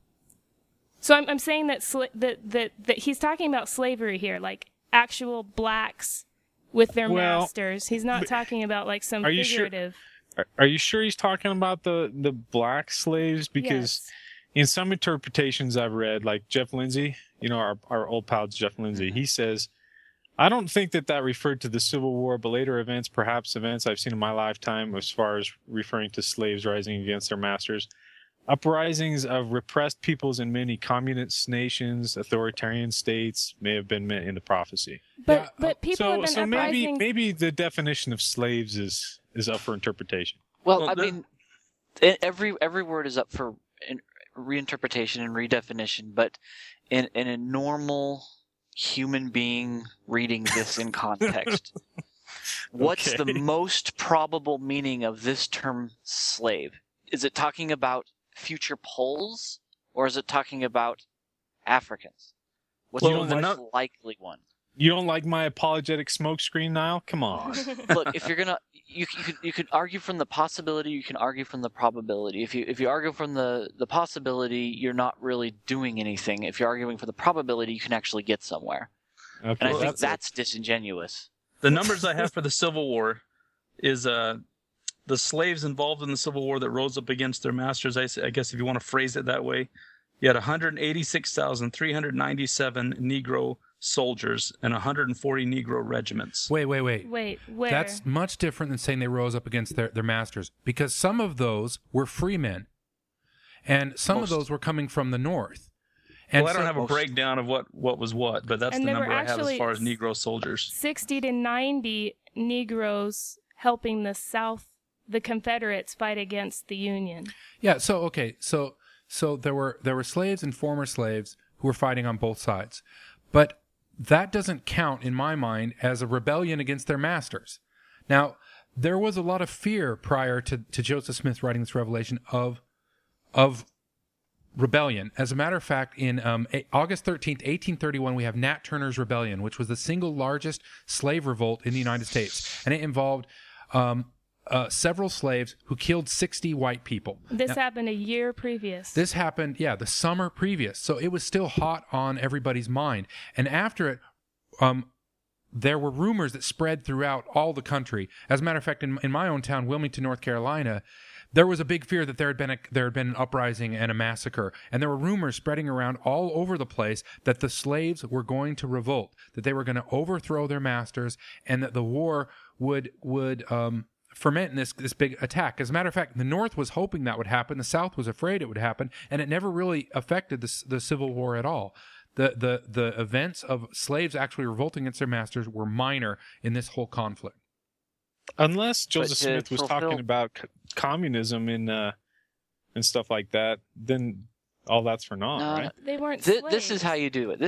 So I'm saying that that he's talking about slavery here, like actual blacks with their masters. He's not talking about like some Are you sure- figurative. Are you sure he's talking about the black slaves? Because in some interpretations I've read, like Jeff Lindsay, our old pal Jeff Lindsay, he says, I don't think that referred to the Civil War, but later events, perhaps events I've seen in my lifetime as far as referring to slaves rising against their masters. Uprisings of repressed peoples in many communist nations, authoritarian states may have been meant in the prophecy. But people have been So uprising. maybe the definition of slaves is up for interpretation. Well, I mean, every word is up for reinterpretation and redefinition, but in a normal human being reading this in context, what's the most probable meaning of this term slave? Is it talking about future Poles, or is it talking about Africans? What's the most likely one? You don't like my apologetic smokescreen, Niall? Come on. Look, if you're gonna, you could argue from the possibility. You can argue from the probability. If you argue from the possibility, you're not really doing anything. If you're arguing for the probability, you can actually get somewhere. Okay, And I think that's disingenuous. The numbers I have for the Civil War is the slaves involved in the Civil War that rose up against their masters. I guess if you want to phrase it that way, you had 186,397 Negro soldiers and 140 Negro regiments. Wait. Wait, where? That's much different than saying they rose up against their masters, because some of those were free men, and some of those were coming from the north. And I don't have a breakdown of what was what, but that's And the there were number I have as actually far as Negro soldiers. 60 to 90 Negroes helping the Confederates fight against the Union. Yeah. So there were slaves and former slaves who were fighting on both sides, but that doesn't count in my mind as a rebellion against their masters. Now, there was a lot of fear prior to Joseph Smith writing this revelation of rebellion. As a matter of fact, in August 13th, 1831, we have Nat Turner's Rebellion, which was the single largest slave revolt in the United States, and it involved several slaves who killed 60 white people. This happened a year previous. This happened, the summer previous. So it was still hot on everybody's mind. And after it, there were rumors that spread throughout all the country. As a matter of fact, in my own town, Wilmington, North Carolina, there was a big fear that there had been an uprising and a massacre. And there were rumors spreading around all over the place that the slaves were going to revolt, that they were going to overthrow their masters, and that the war would ferment in this big attack. As a matter of fact, the North was hoping that would happen. The South was afraid it would happen, and it never really affected the Civil War at all. The events of slaves actually revolting against their masters were minor in this whole conflict. Unless Joseph Smith was fulfill- talking about communism and stuff like that, then all that's for naught, No, right? They weren't This is how you do it.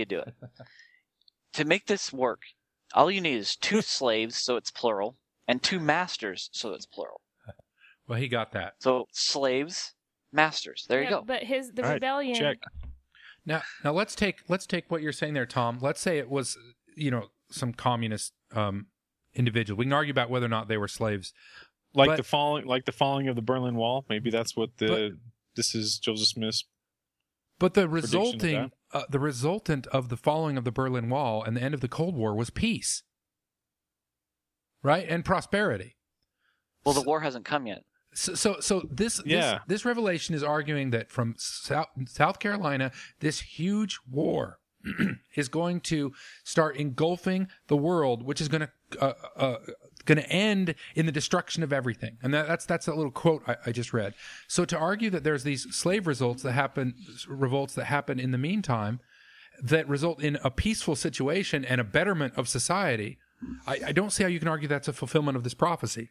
To make this work, all you need is 2 slaves, so it's plural, and 2 masters, so it's plural. Well, he got that. So slaves, masters. There you go. But the All right, rebellion. check. Now let's take what you're saying there, Tom. Let's say it was some communist individual. We can argue about whether or not they were slaves. But- The falling of the Berlin Wall. Maybe that's what this is Joseph Smith's. But the prediction of resultant of the falling of the Berlin Wall and the end of the Cold War was peace, right, and prosperity. Well, the war hasn't come yet. So this revelation is arguing that from South Carolina, this huge war is going to start engulfing the world, which is going to end in the destruction of everything. And that's that little quote I just read. So to argue that there's these slave revolts that happen in the meantime, that result in a peaceful situation and a betterment of society, I don't see how you can argue that's a fulfillment of this prophecy.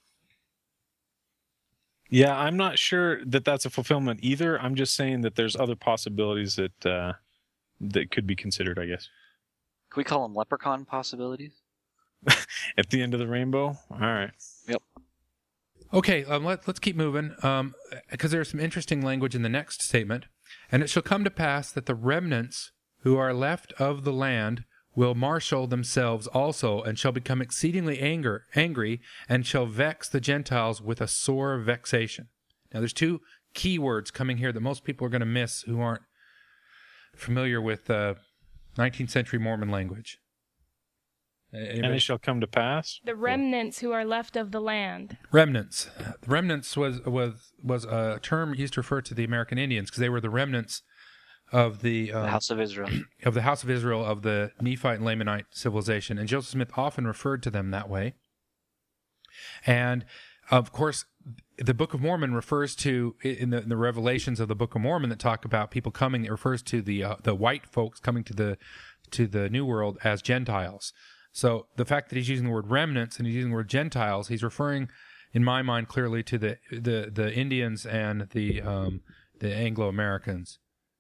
Yeah, I'm not sure that that's a fulfillment either. I'm just saying that there's other possibilities that could be considered, I guess. Can we call them leprechaun possibilities? At the end of the rainbow? All right. Yep. Okay, let's keep moving, because there's some interesting language in the next statement. And it shall come to pass that the remnants who are left of the land will marshal themselves also, and shall become exceedingly angry, and shall vex the Gentiles with a sore vexation. Now, there's 2 key words coming here that most people are going to miss who aren't familiar with 19th century Mormon language. And it shall come to pass. The remnants who are left of the land. Remnants. The remnants was a term used to refer to the American Indians, because they were the remnants of the House of Israel. Of the House of Israel, of the Nephite and Lamanite civilization. And Joseph Smith often referred to them that way. And, of course, the Book of Mormon refers to, in the revelations of the Book of Mormon that talk about people coming, it refers to the white folks coming to the New World as Gentiles. So the fact that he's using the word remnants and he's using the word Gentiles, he's referring, in my mind, clearly to the Indians and the Anglo-Americans.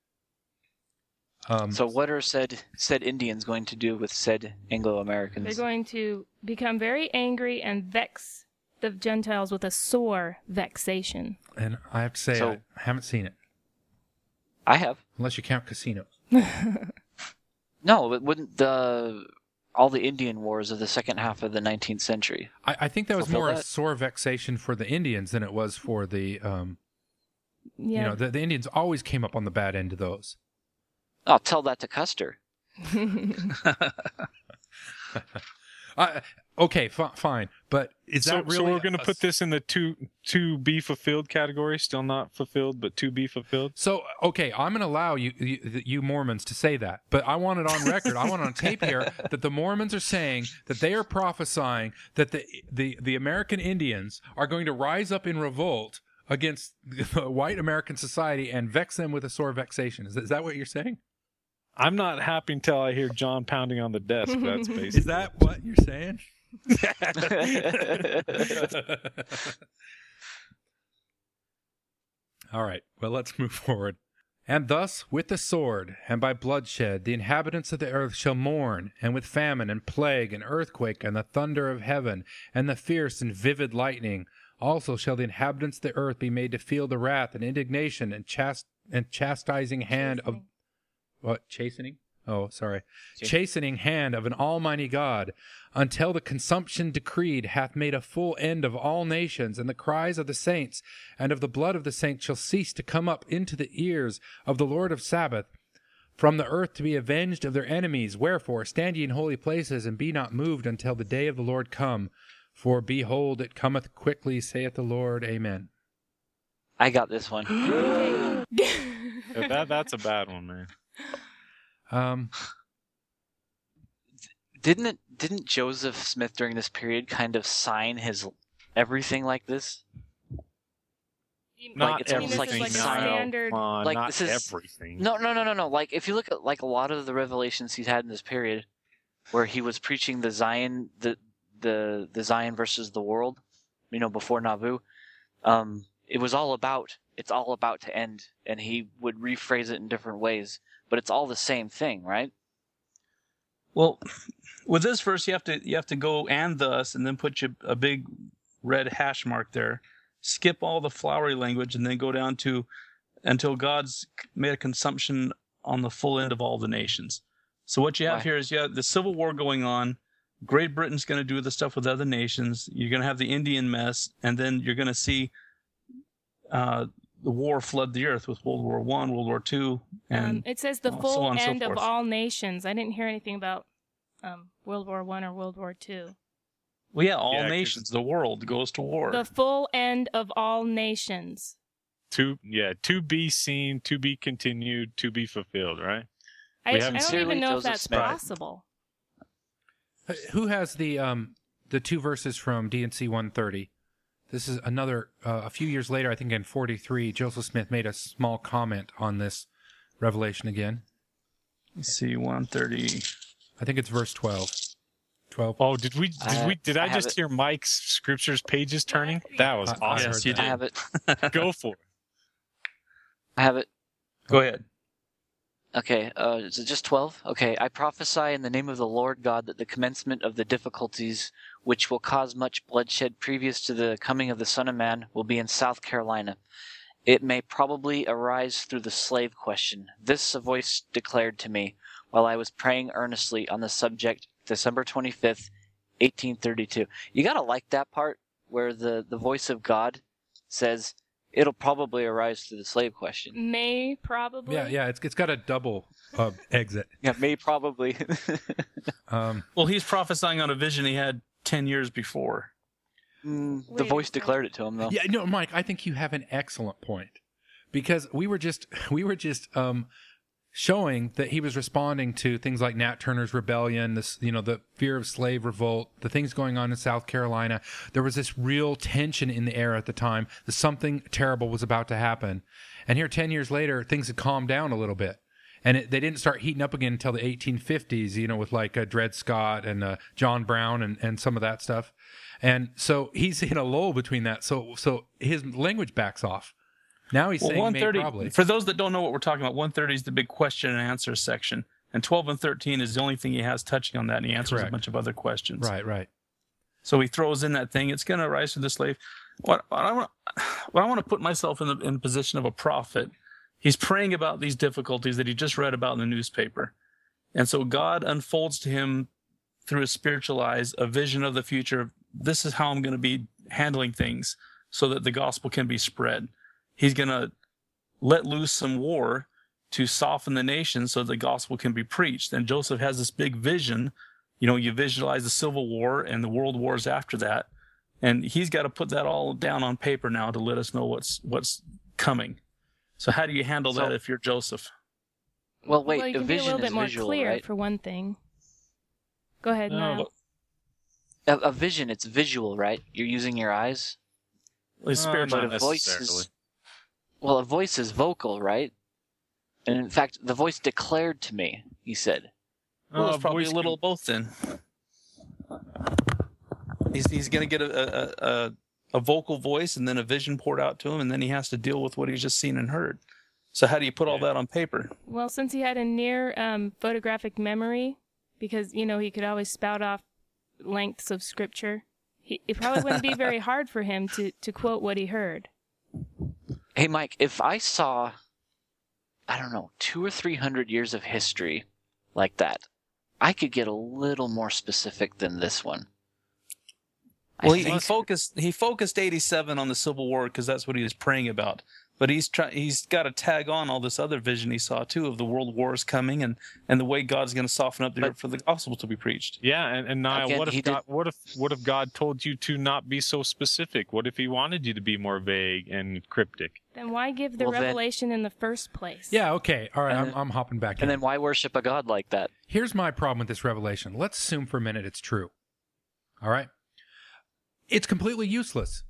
So what are said Indians going to do with said Anglo-Americans? They're going to become very angry and vex the Gentiles with a sore vexation. And I have to say, I haven't seen it. I have. Unless you count casinos. No, but wouldn't all the Indian wars of the second half of the 19th century? I think that was Fulfill more a that? sore vexation for the Indians than it was for the, Yeah. the Indians always came up on the bad end of those. I'll tell that to Custer. Okay, fine. But is So, that really... so we're going to put this in the to be fulfilled category. Still not fulfilled, but to be fulfilled. So, okay, I'm going to allow you Mormons to say that, but I want it on record. I want it on tape here that the Mormons are saying that they are prophesying that the American Indians are going to rise up in revolt against white American society and vex them with a sore vexation. Is that what you're saying? I'm not happy until I hear John pounding on the desk. That's basically. Is that what you're saying? All right, well, let's move forward. And thus, with the sword, and by bloodshed, the inhabitants of the earth shall mourn, and with famine, and plague, and earthquake, and the thunder of heaven, and the fierce and vivid lightning, also shall the inhabitants of the earth be made to feel the wrath and indignation and chastising hand of... What? Chastening? Oh, sorry. Chastening hand of an almighty God, until the consumption decreed hath made a full end of all nations, and the cries of the saints and of the blood of the saints shall cease to come up into the ears of the Lord of Sabaoth, from the earth to be avenged of their enemies. Wherefore, stand ye in holy places, and be not moved until the day of the Lord come. For behold, it cometh quickly, saith the Lord. Amen. I got this one. That's a bad one, man. Didn't Joseph Smith during this period kind of sign his everything like this? Not it's almost everything. like a no, standard- come on, Like, not this is- everything. No. Like if you look at like a lot of the revelations he's had in this period, where he was preaching the Zion, the Zion versus the world, before Nauvoo, it was all about it's all about to end, and he would rephrase it in different ways, but it's all the same thing, right? Well, with this verse, you have to go and thus, and then put a big red hash mark there. Skip all the flowery language, and then go down to until God's made a consumption on the full end of all the nations. So what you have here is you have the Civil War going on. Great Britain's going to do the stuff with other nations. You're going to have the Indian mess, and then you're going to see the war flood the earth with World War I, World War II, and it says the so full on and so end of forth. all nations. I didn't hear anything about World War I or World War II. well, yeah, all Yeah, 'cause- nations, the world goes to war. The full end of all nations. To be seen, to be continued, to be fulfilled, right? I We don't haven't even seen know if Joseph that's Smith. possible. Who has the two verses from D&C 130? This is another, a few years later, I think in 43, Joseph Smith made a small comment on this revelation again. Let's see, 130. I think it's verse 12. 12. Oh, did I I have just it. hear Mike's scriptures pages turning? That was I awesome. Yes, you I did. have it. Go for it. I have it. Go ahead. Okay, is it just 12? Okay, I prophesy in the name of the Lord God that the commencement of the difficulties which will cause much bloodshed previous to the coming of the Son of Man will be in South Carolina. It may probably arise through the slave question. This a voice declared to me while I was praying earnestly on the subject December 25th, 1832. You gotta like that part where the voice of God says, it'll probably arise through the slave question. May probably. Yeah, it's got a double exit. Yeah, may probably. Well, he's prophesying on a vision he had 10 years before. The Wait a voice second. declared it to him, though. Yeah, no, Mike, I think you have an excellent point, because we were just showing that he was responding to things like Nat Turner's rebellion, this, the fear of slave revolt, the things going on in South Carolina. There was this real tension in the air at the time that something terrible was about to happen. And here 10 years later, things had calmed down a little bit. And they didn't start heating up again until the 1850s, with like Dred Scott and John Brown and some of that stuff. And so he's in a lull between that. So his language backs off. Now he's saying may 130, probably. for those that don't know what we're talking about, 130 is the big question and answer section. And 12 and 13 is the only thing he has touching on that, and he answers Correct. a bunch of other questions. Right. So he throws in that thing. It's going to rise to the slave. What I want to put myself in the position of a prophet. He's praying about these difficulties that he just read about in the newspaper. And so God unfolds to him through his spiritual eyes a vision of the future. This is how I'm going to be handling things so that the gospel can be spread. He's going to let loose some war to soften the nation so the gospel can be preached. And Joseph has this big vision. You know, you visualize the Civil War and the world wars after that. And he's got to put that all down on paper now to let us know what's coming. So how do you handle that if you're Joseph? Well, wait, Well, you a can be a vision little is bit more visual, clear, right? for one thing. Go ahead, Niall. A vision, it's visual, right? You're using your eyes. It's spiritual. But a voice is, well, a voice is vocal, right? And in fact, the voice declared to me, he said. Well, it's probably voice a little of both then. He's going to get a vocal voice and then a vision poured out to him, and then he has to deal with what he's just seen and heard. So how do you put all that on paper? Well, since he had a near photographic memory, because, you know, he could always spout off lengths of scripture, it probably wouldn't be very hard for him to quote what he heard. Hey, Mike, if I saw, I don't know, 200 or 300 years of history like that, I could get a little more specific than this one. Well, he focused 87 on the Civil War because that's what he was praying about. But he's got to tag on all this other vision he saw too of the world wars coming and the way God's going to soften up the earth for the gospel to be preached. Yeah, and Niall, Again, what if God told you to not be so specific? What if He wanted you to be more vague and cryptic? Then why give the revelation in the first place? Yeah, okay. All right, I'm hopping back in. And then why worship a God like that? Here's my problem with this revelation. Let's assume for a minute it's true. All right? It's completely useless.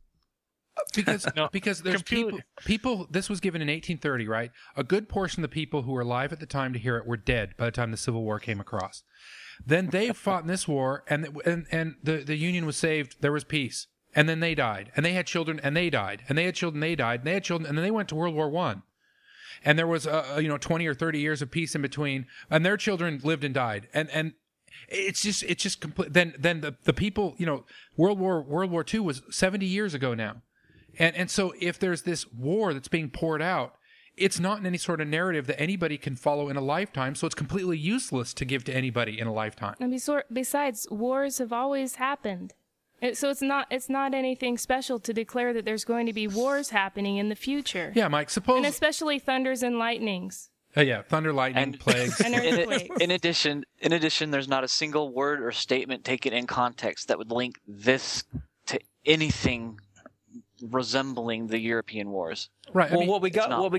Because there's people, this was given in 1830, right? A good portion of the people who were alive at the time to hear it were dead by the time the Civil War came across. Then they fought in this war, and the Union was saved. There was peace. And then they died. And they had children, and they died. And they had children, they died. And they had children, and then they went to World War I. And there was, 20 or 30 years of peace in between. And their children lived and died. And it's just complete. Then the people, World War II was 70 years ago now. And so if there's this war that's being poured out, it's not in any sort of narrative that anybody can follow in a lifetime, so it's completely useless to give to anybody in a lifetime. And besides, wars have always happened. So it's not anything special to declare that there's going to be wars happening in the future. Yeah, Mike, suppose... And especially thunders and lightnings. Thunder, lightning, plagues. And earthquakes. In addition, there's not a single word or statement taken in context that would link this to anything resembling the European wars. Right. Well, what we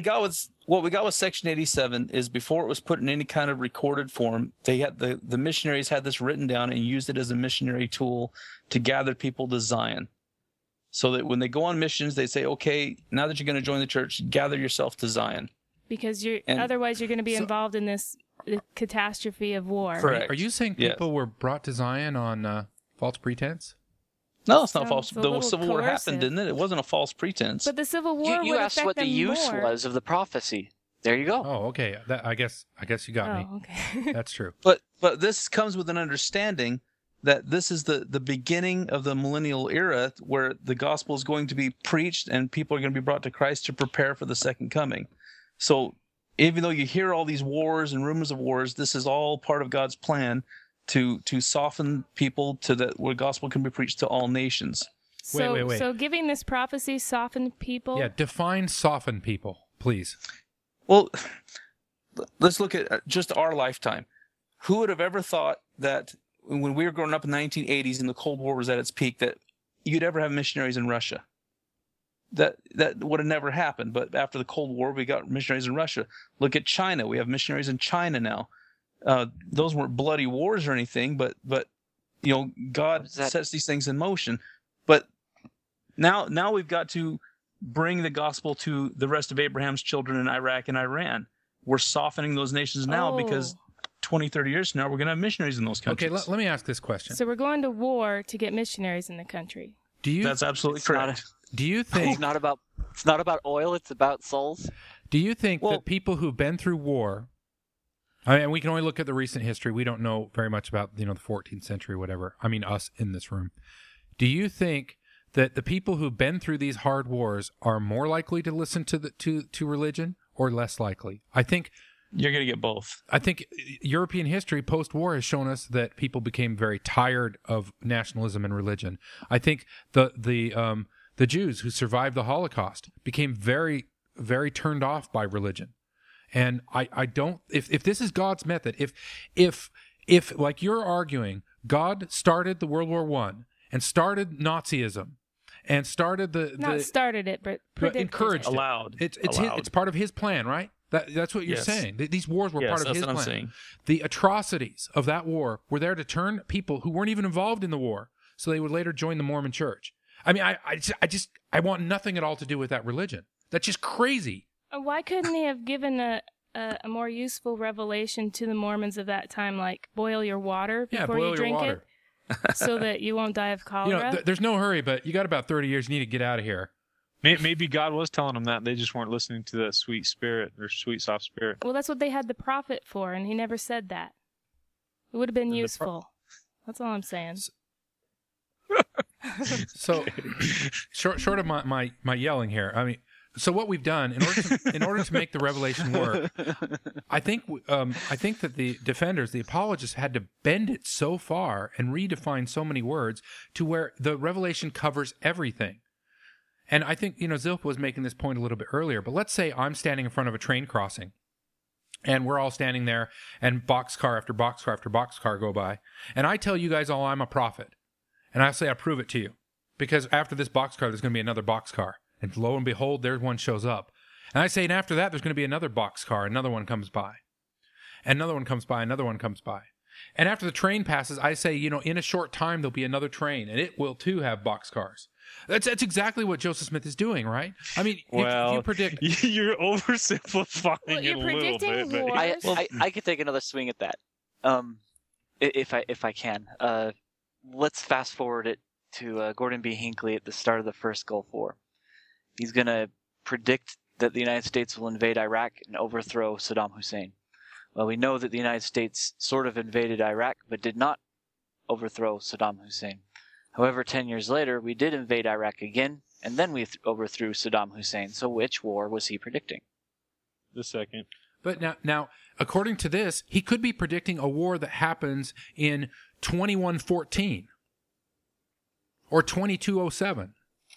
got with Section 87 is before it was put in any kind of recorded form, they had the missionaries had this written down and used it as a missionary tool to gather people to Zion. So that when they go on missions, they say, okay, now that you're going to join the church, gather yourself to Zion. Because otherwise you're going to be involved in this catastrophe of war. Correct. Are you saying people were brought to Zion on false pretense? No, it's not false. Sounds a The little Civil War coercive. happened, didn't it? It wasn't a false pretense. But the Civil War You would asked affect what the them use more. was of the prophecy. There you go. Oh, okay. I guess you got me. Oh, okay. That's true. But this comes with an understanding that this is the beginning of the millennial era where the gospel is going to be preached and people are going to be brought to Christ to prepare for the second coming. So even though you hear all these wars and rumors of wars, this is all part of God's plan to soften people to that where gospel can be preached to all nations. Wait. So giving this prophecy softened people? Yeah, define soften people, please. Well, let's look at just our lifetime. Who would have ever thought that when we were growing up in the 1980s and the Cold War was at its peak, that you'd ever have missionaries in Russia? That would have never happened. But after the Cold War, we got missionaries in Russia. Look at China. We have missionaries in China now. Those weren't bloody wars or anything, but God sets these things in motion. But now we've got to bring the gospel to the rest of Abraham's children in Iraq and Iran. We're softening those nations now because 20, 30 years from now, we're going to have missionaries in those countries. Okay, let me ask this question. So we're going to war to get missionaries in the country. That's absolutely correct. Do you think It's not about oil, it's about souls? Do you think that people who've been through war, and we can only look at the recent history, we don't know very much about the 14th century, whatever. I mean, us in this room. Do you think that the people who've been through these hard wars are more likely to listen to religion or less likely? I think You're going to get both. I think European history post-war has shown us that people became very tired of nationalism and religion. I think the Jews who survived the Holocaust became very, very turned off by religion. And I don't, if this is God's method, if like you're arguing, God started the World War I and started Nazism and started started it, but encouraged it. Allowed. It's part of his plan, right? That's what you're Yes. saying. These wars were Yes, part of that's his what I'm plan. saying. The atrocities of that war were there to turn people who weren't even involved in the war, so they would later join the Mormon Church. I mean, I want nothing at all to do with that religion. That's just crazy. Why couldn't he have given a more useful revelation to the Mormons of that time, like boil your water before boil you your drink water. it, so that you won't die of cholera? There's no hurry, but you got about 30 years. You need to get out of here. Maybe God was telling them that. They just weren't listening to that sweet spirit or sweet, soft spirit. Well, that's what they had the prophet for, and he never said that. It would have been useful. That's all I'm saying. So, short of my yelling here, I mean, so what we've done in order to make the revelation work, I think that the defenders, the apologists, had to bend it so far and redefine so many words to where the revelation covers everything. And I think, Zilph was making this point a little bit earlier, but let's say I'm standing in front of a train crossing and we're all standing there and boxcar after boxcar after boxcar go by. And I tell you guys all I'm a prophet. And I say I prove it to you because after this boxcar, there's going to be another boxcar. And lo and behold, there's one shows up. And I say, and after that, there's going to be another boxcar. Another one comes by. And another one comes by. Another one comes by. And after the train passes, I say, in a short time, there'll be another train. And it will, too, have boxcars. That's exactly what Joseph Smith is doing, right? I mean, if you predict... You're oversimplifying it you're a little predicting bit. wars. I could take another swing at that, if I can. Let's fast forward it to Gordon B. Hinckley at the start of the first Gulf War. He's going to predict that the United States will invade Iraq and overthrow Saddam Hussein. Well, we know that the United States sort of invaded Iraq, but did not overthrow Saddam Hussein. However, 10 years later, we did invade Iraq again, and then we overthrew Saddam Hussein. So which war was he predicting? The second. But now, according to this, he could be predicting a war that happens in 2114 or 2207.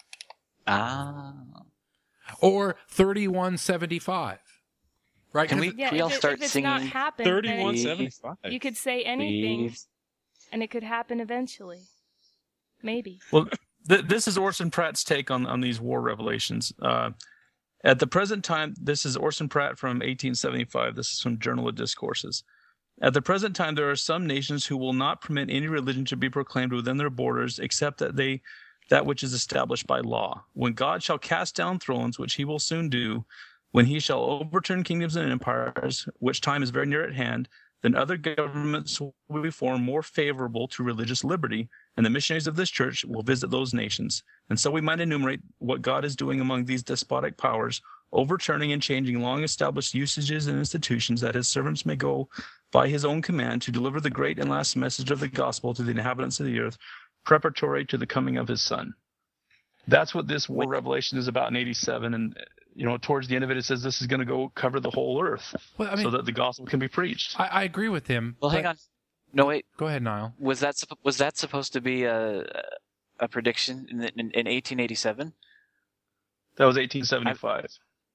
Or 3175. Right? Can we all start if it's singing? Not happened, 3175. You could say anything, and it could happen eventually. Maybe. Well, this is Orson Pratt's take on these war revelations. At the present time, this is Orson Pratt from 1875. This is from Journal of Discourses. At the present time, there are some nations who will not permit any religion to be proclaimed within their borders, except that which is established by law. When God shall cast down thrones, which he will soon do, when he shall overturn kingdoms and empires, which time is very near at hand, then other governments will be formed more favorable to religious liberty, and the missionaries of this church will visit those nations. And so we might enumerate what God is doing among these despotic powers, overturning and changing long-established usages and institutions, that his servants may go by his own command to deliver the great and last message of the gospel to the inhabitants of the earth, preparatory to the coming of his Son. That's what this war revelation is about in 87. And, towards the end of it, it says this is going to go cover the whole earth, so that the gospel can be preached. I agree with him. Well, hang on. No, wait. Go ahead, Niall. Was that supposed to be a prediction in 1887? That was 1875.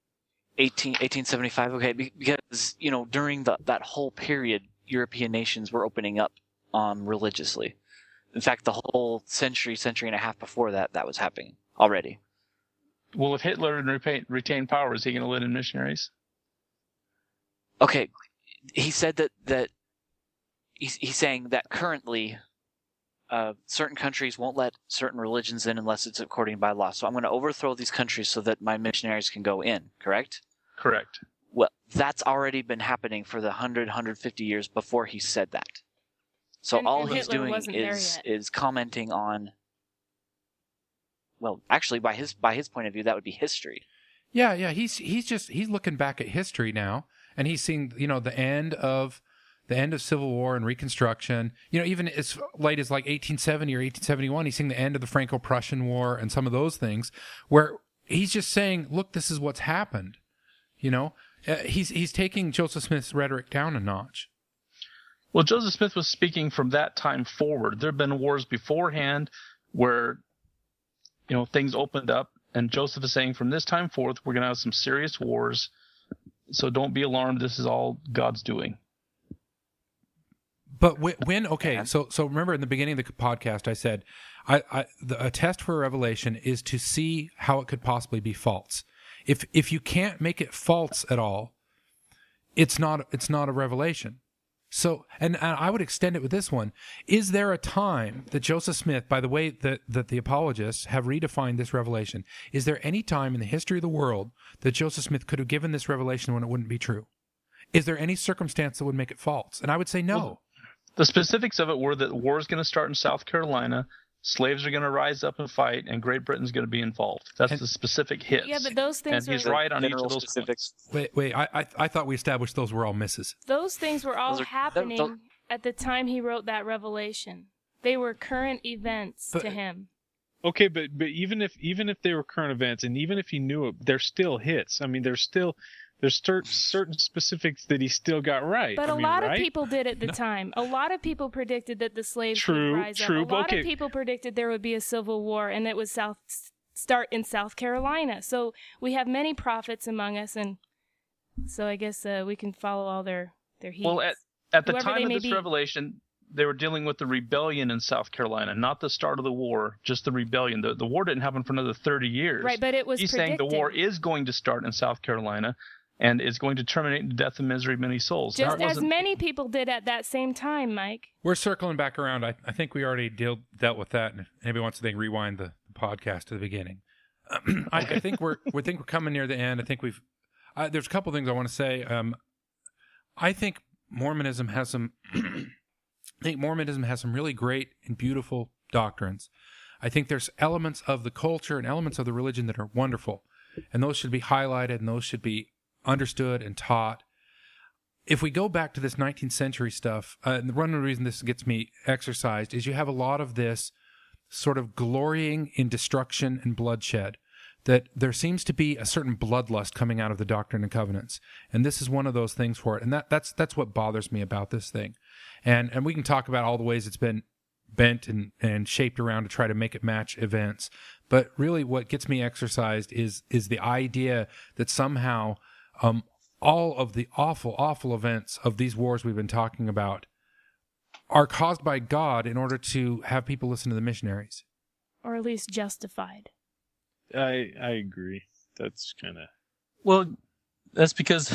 1875. Okay, because during that whole period, European nations were opening up religiously. In fact, the whole century and a half before that was happening already. Well, if Hitler had retained power, is he going to let in missionaries? Okay, he said that he's saying that currently certain countries won't let certain religions in unless it's according by law. So I'm going to overthrow these countries so that my missionaries can go in, correct? Correct. Well, that's already been happening for the 150 years before he said that. So all he's doing is commenting on, well, actually by his point of view, that would be history. Yeah, he's looking back at history now, and he's seeing, the end of Civil War and Reconstruction. Even as late as like 1870 or 1871, he's seeing the end of the Franco-Prussian War and some of those things, where he's just saying, look, this is what's happened. He's taking Joseph Smith's rhetoric down a notch. Well, Joseph Smith was speaking from that time forward. There have been wars beforehand where, things opened up, and Joseph is saying from this time forth, we're going to have some serious wars. So don't be alarmed. This is all God's doing. But when okay, so remember in the beginning of the podcast, I said, a test for a revelation is to see how it could possibly be false. If you can't make it false at all, it's not a revelation. So, and I would extend it with this one. Is there a time that Joseph Smith, by the way that the apologists have redefined this revelation, is there any time in the history of the world that Joseph Smith could have given this revelation when it wouldn't be true? Is there any circumstance that would make it false? And I would say no. Well, the specifics of it were that war is going to start in South Carolina, slaves are going to rise up and fight, and Great Britain's going to be involved. That's the specific hits. Yeah, but those things and he's right on each of those specifics. Wait, I thought we established those were all misses. Those things were all happening at the time he wrote that revelation. They were current events to him. Okay, but even if they were current events, and even if he knew it, they're still hits. I mean, there's certain specifics that he still got right. But a lot of people did at the time. A lot of people predicted that the slaves would rise up. A lot of people predicted there would be a civil war and it would start in South Carolina. So we have many prophets among us, and so I guess we can follow all their heats. Well, at the time of this revelation, they were dealing with the rebellion in South Carolina, not the start of the war, just the rebellion. The war didn't happen for another 30 years. Right, but it was He's predicted. saying the war is going to start in South Carolina, and is going to terminate in the death and misery of many souls. Just as many people did at that same time, Mike. We're circling back around. I think we already dealt with that. And if anybody wants to rewind the podcast to the beginning. I think we're coming near the end. I think there's a couple things I want to say. I think Mormonism has some really great and beautiful doctrines. I think there's elements of the culture and elements of the religion that are wonderful, and those should be highlighted and those should be understood and taught. If we go back to this 19th century stuff, and one of the reasons this gets me exercised is you have a lot of this sort of glorying in destruction and bloodshed, that there seems to be a certain bloodlust coming out of the Doctrine and Covenants, and this is one of those things for it. And that's what bothers me about this thing. And we can talk about all the ways it's been bent and shaped around to try to make it match events. But really what gets me exercised is the idea that somehow all of the awful events of these wars we've been talking about are caused by God in order to have people listen to the missionaries. Or at least justified. I agree. That's kind of... Well, that's because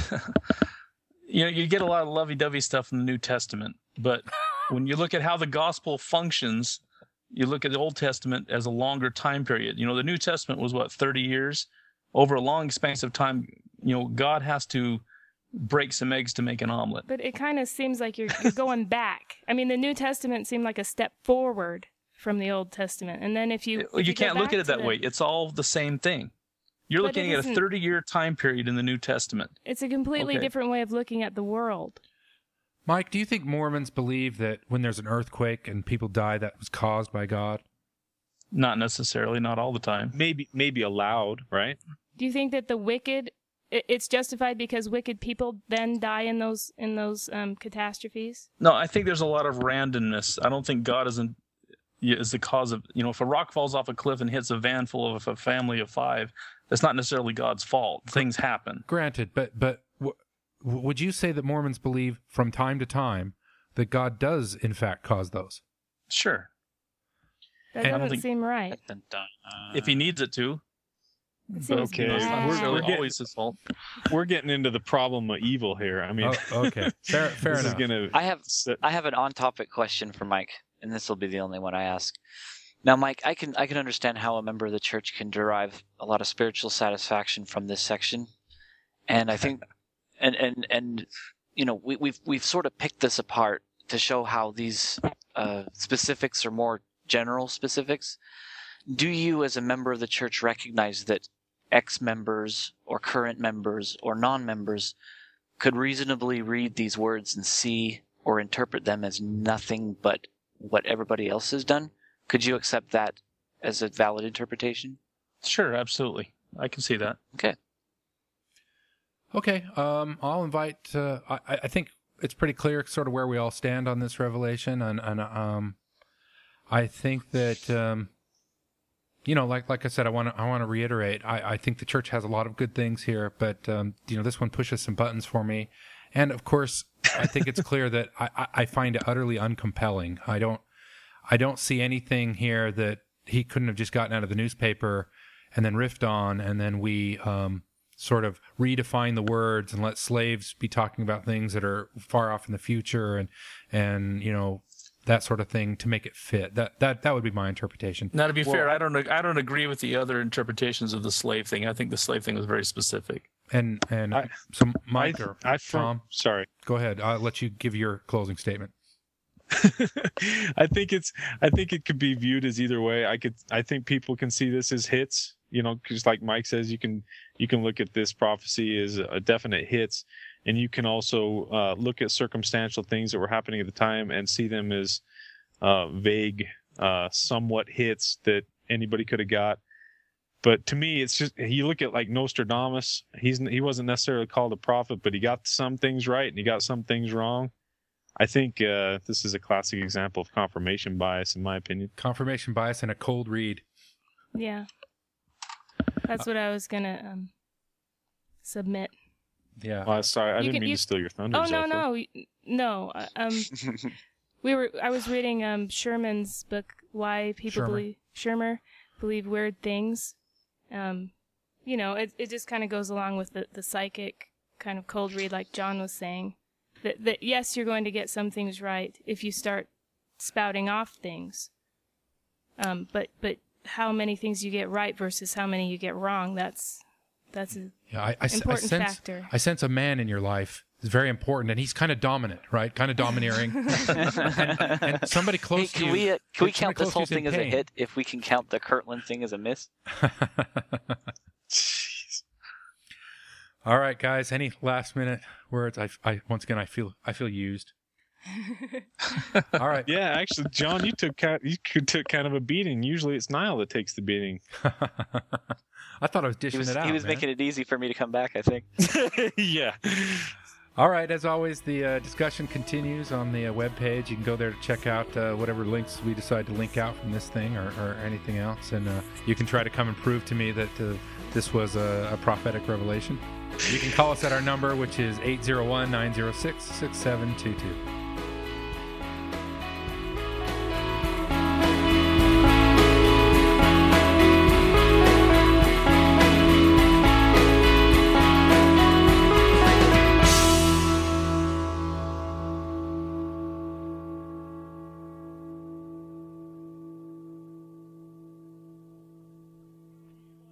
you get a lot of lovey-dovey stuff in the New Testament, but when you look at how the gospel functions, you look at the Old Testament as a longer time period. The New Testament was 30 years? Over a long expansive time, God has to break some eggs to make an omelet. But it kind of seems like you're going back. I mean, the New Testament seemed like a step forward from the Old Testament. And then if you can't look at it that way. It's all the same thing. You're looking at a 30-year time period in the New Testament. It's a completely different way of looking at the world. Mike, do you think Mormons believe that when there's an earthquake and people die, that was caused by God? Not necessarily, not all the time. Maybe allowed, right? Do you think that the wicked, it's justified because wicked people then die in those catastrophes? No, I think there's a lot of randomness. I don't think God is the cause of, if a rock falls off a cliff and hits a van full of a family of 5, that's not necessarily God's fault. Things happen. Granted, but would you say that Mormons believe from time to time that God does in fact cause those? Sure. That doesn't seem right. If he needs it to. Okay, we're always his fault. We're getting into the problem of evil here. I mean, okay, fair enough. I have an on-topic question for Mike, and this will be the only one I ask. Now, Mike, I can understand how a member of the church can derive a lot of spiritual satisfaction from this section, and I think, and we've sort of picked this apart to show how these specifics are more general specifics. Do you, as a member of the church, recognize that ex-members or current members or non-members could reasonably read these words and see or interpret them as nothing but what everybody else has done? Could you accept that as a valid interpretation? Sure, absolutely. I can see that. Okay. Okay. I'll invite. I think it's pretty clear, sort of where we all stand on this revelation, and I think that like I said, I want to reiterate. I think the church has a lot of good things here, but this one pushes some buttons for me, and of course, I think it's clear that I find it utterly uncompelling. I don't see anything here that he couldn't have just gotten out of the newspaper and then riffed on, and then we sort of redefine the words and let slaves be talking about things that are far off in the future, and that sort of thing to make it fit. That would be my interpretation. Now, to be fair, I don't agree with the other interpretations of the slave thing. I think the slave thing was very specific. And so Mike or Tom, sorry, go ahead. I'll let you give your closing statement. I think it could be viewed as either way. I think people can see this as hits, because like Mike says, you can look at this prophecy as a definite hits, and you can also look at circumstantial things that were happening at the time and see them as vague, somewhat hits that anybody could have got. But to me, it's just, you look at like Nostradamus. He wasn't necessarily called a prophet, but he got some things right and he got some things wrong. I think this is a classic example of confirmation bias, in my opinion. Confirmation bias and a cold read. Yeah. That's what I was going to submit. Yeah. Well, sorry, I didn't mean to steal your thunder. Oh, no. I was reading Sherman's book, Why People Shermer Believe Weird Things. It just kind of goes along with the psychic kind of cold read, like John was saying. That yes, you're going to get some things right if you start spouting off things. But how many things you get right versus how many you get wrong, that's an important factor. I sense a man in your life is very important, and he's kind of dominant, right? Kind of domineering. and somebody close to you. Can we count this whole thing as a hit if we can count the Kirtland thing as a miss? All right, guys. Any last minute words? I once again, I feel used. All right. Yeah, actually, John, you took kind of a beating. Usually, it's Niall that takes the beating. I thought I was dishing it out. He was making it easy for me to come back, I think. Yeah. All right. As always, the discussion continues on the webpage. You can go there to check out whatever links we decide to link out from this thing or anything else, and you can try to come and prove to me that this was a prophetic revelation. You can call us at our number, which is 801-906-6722.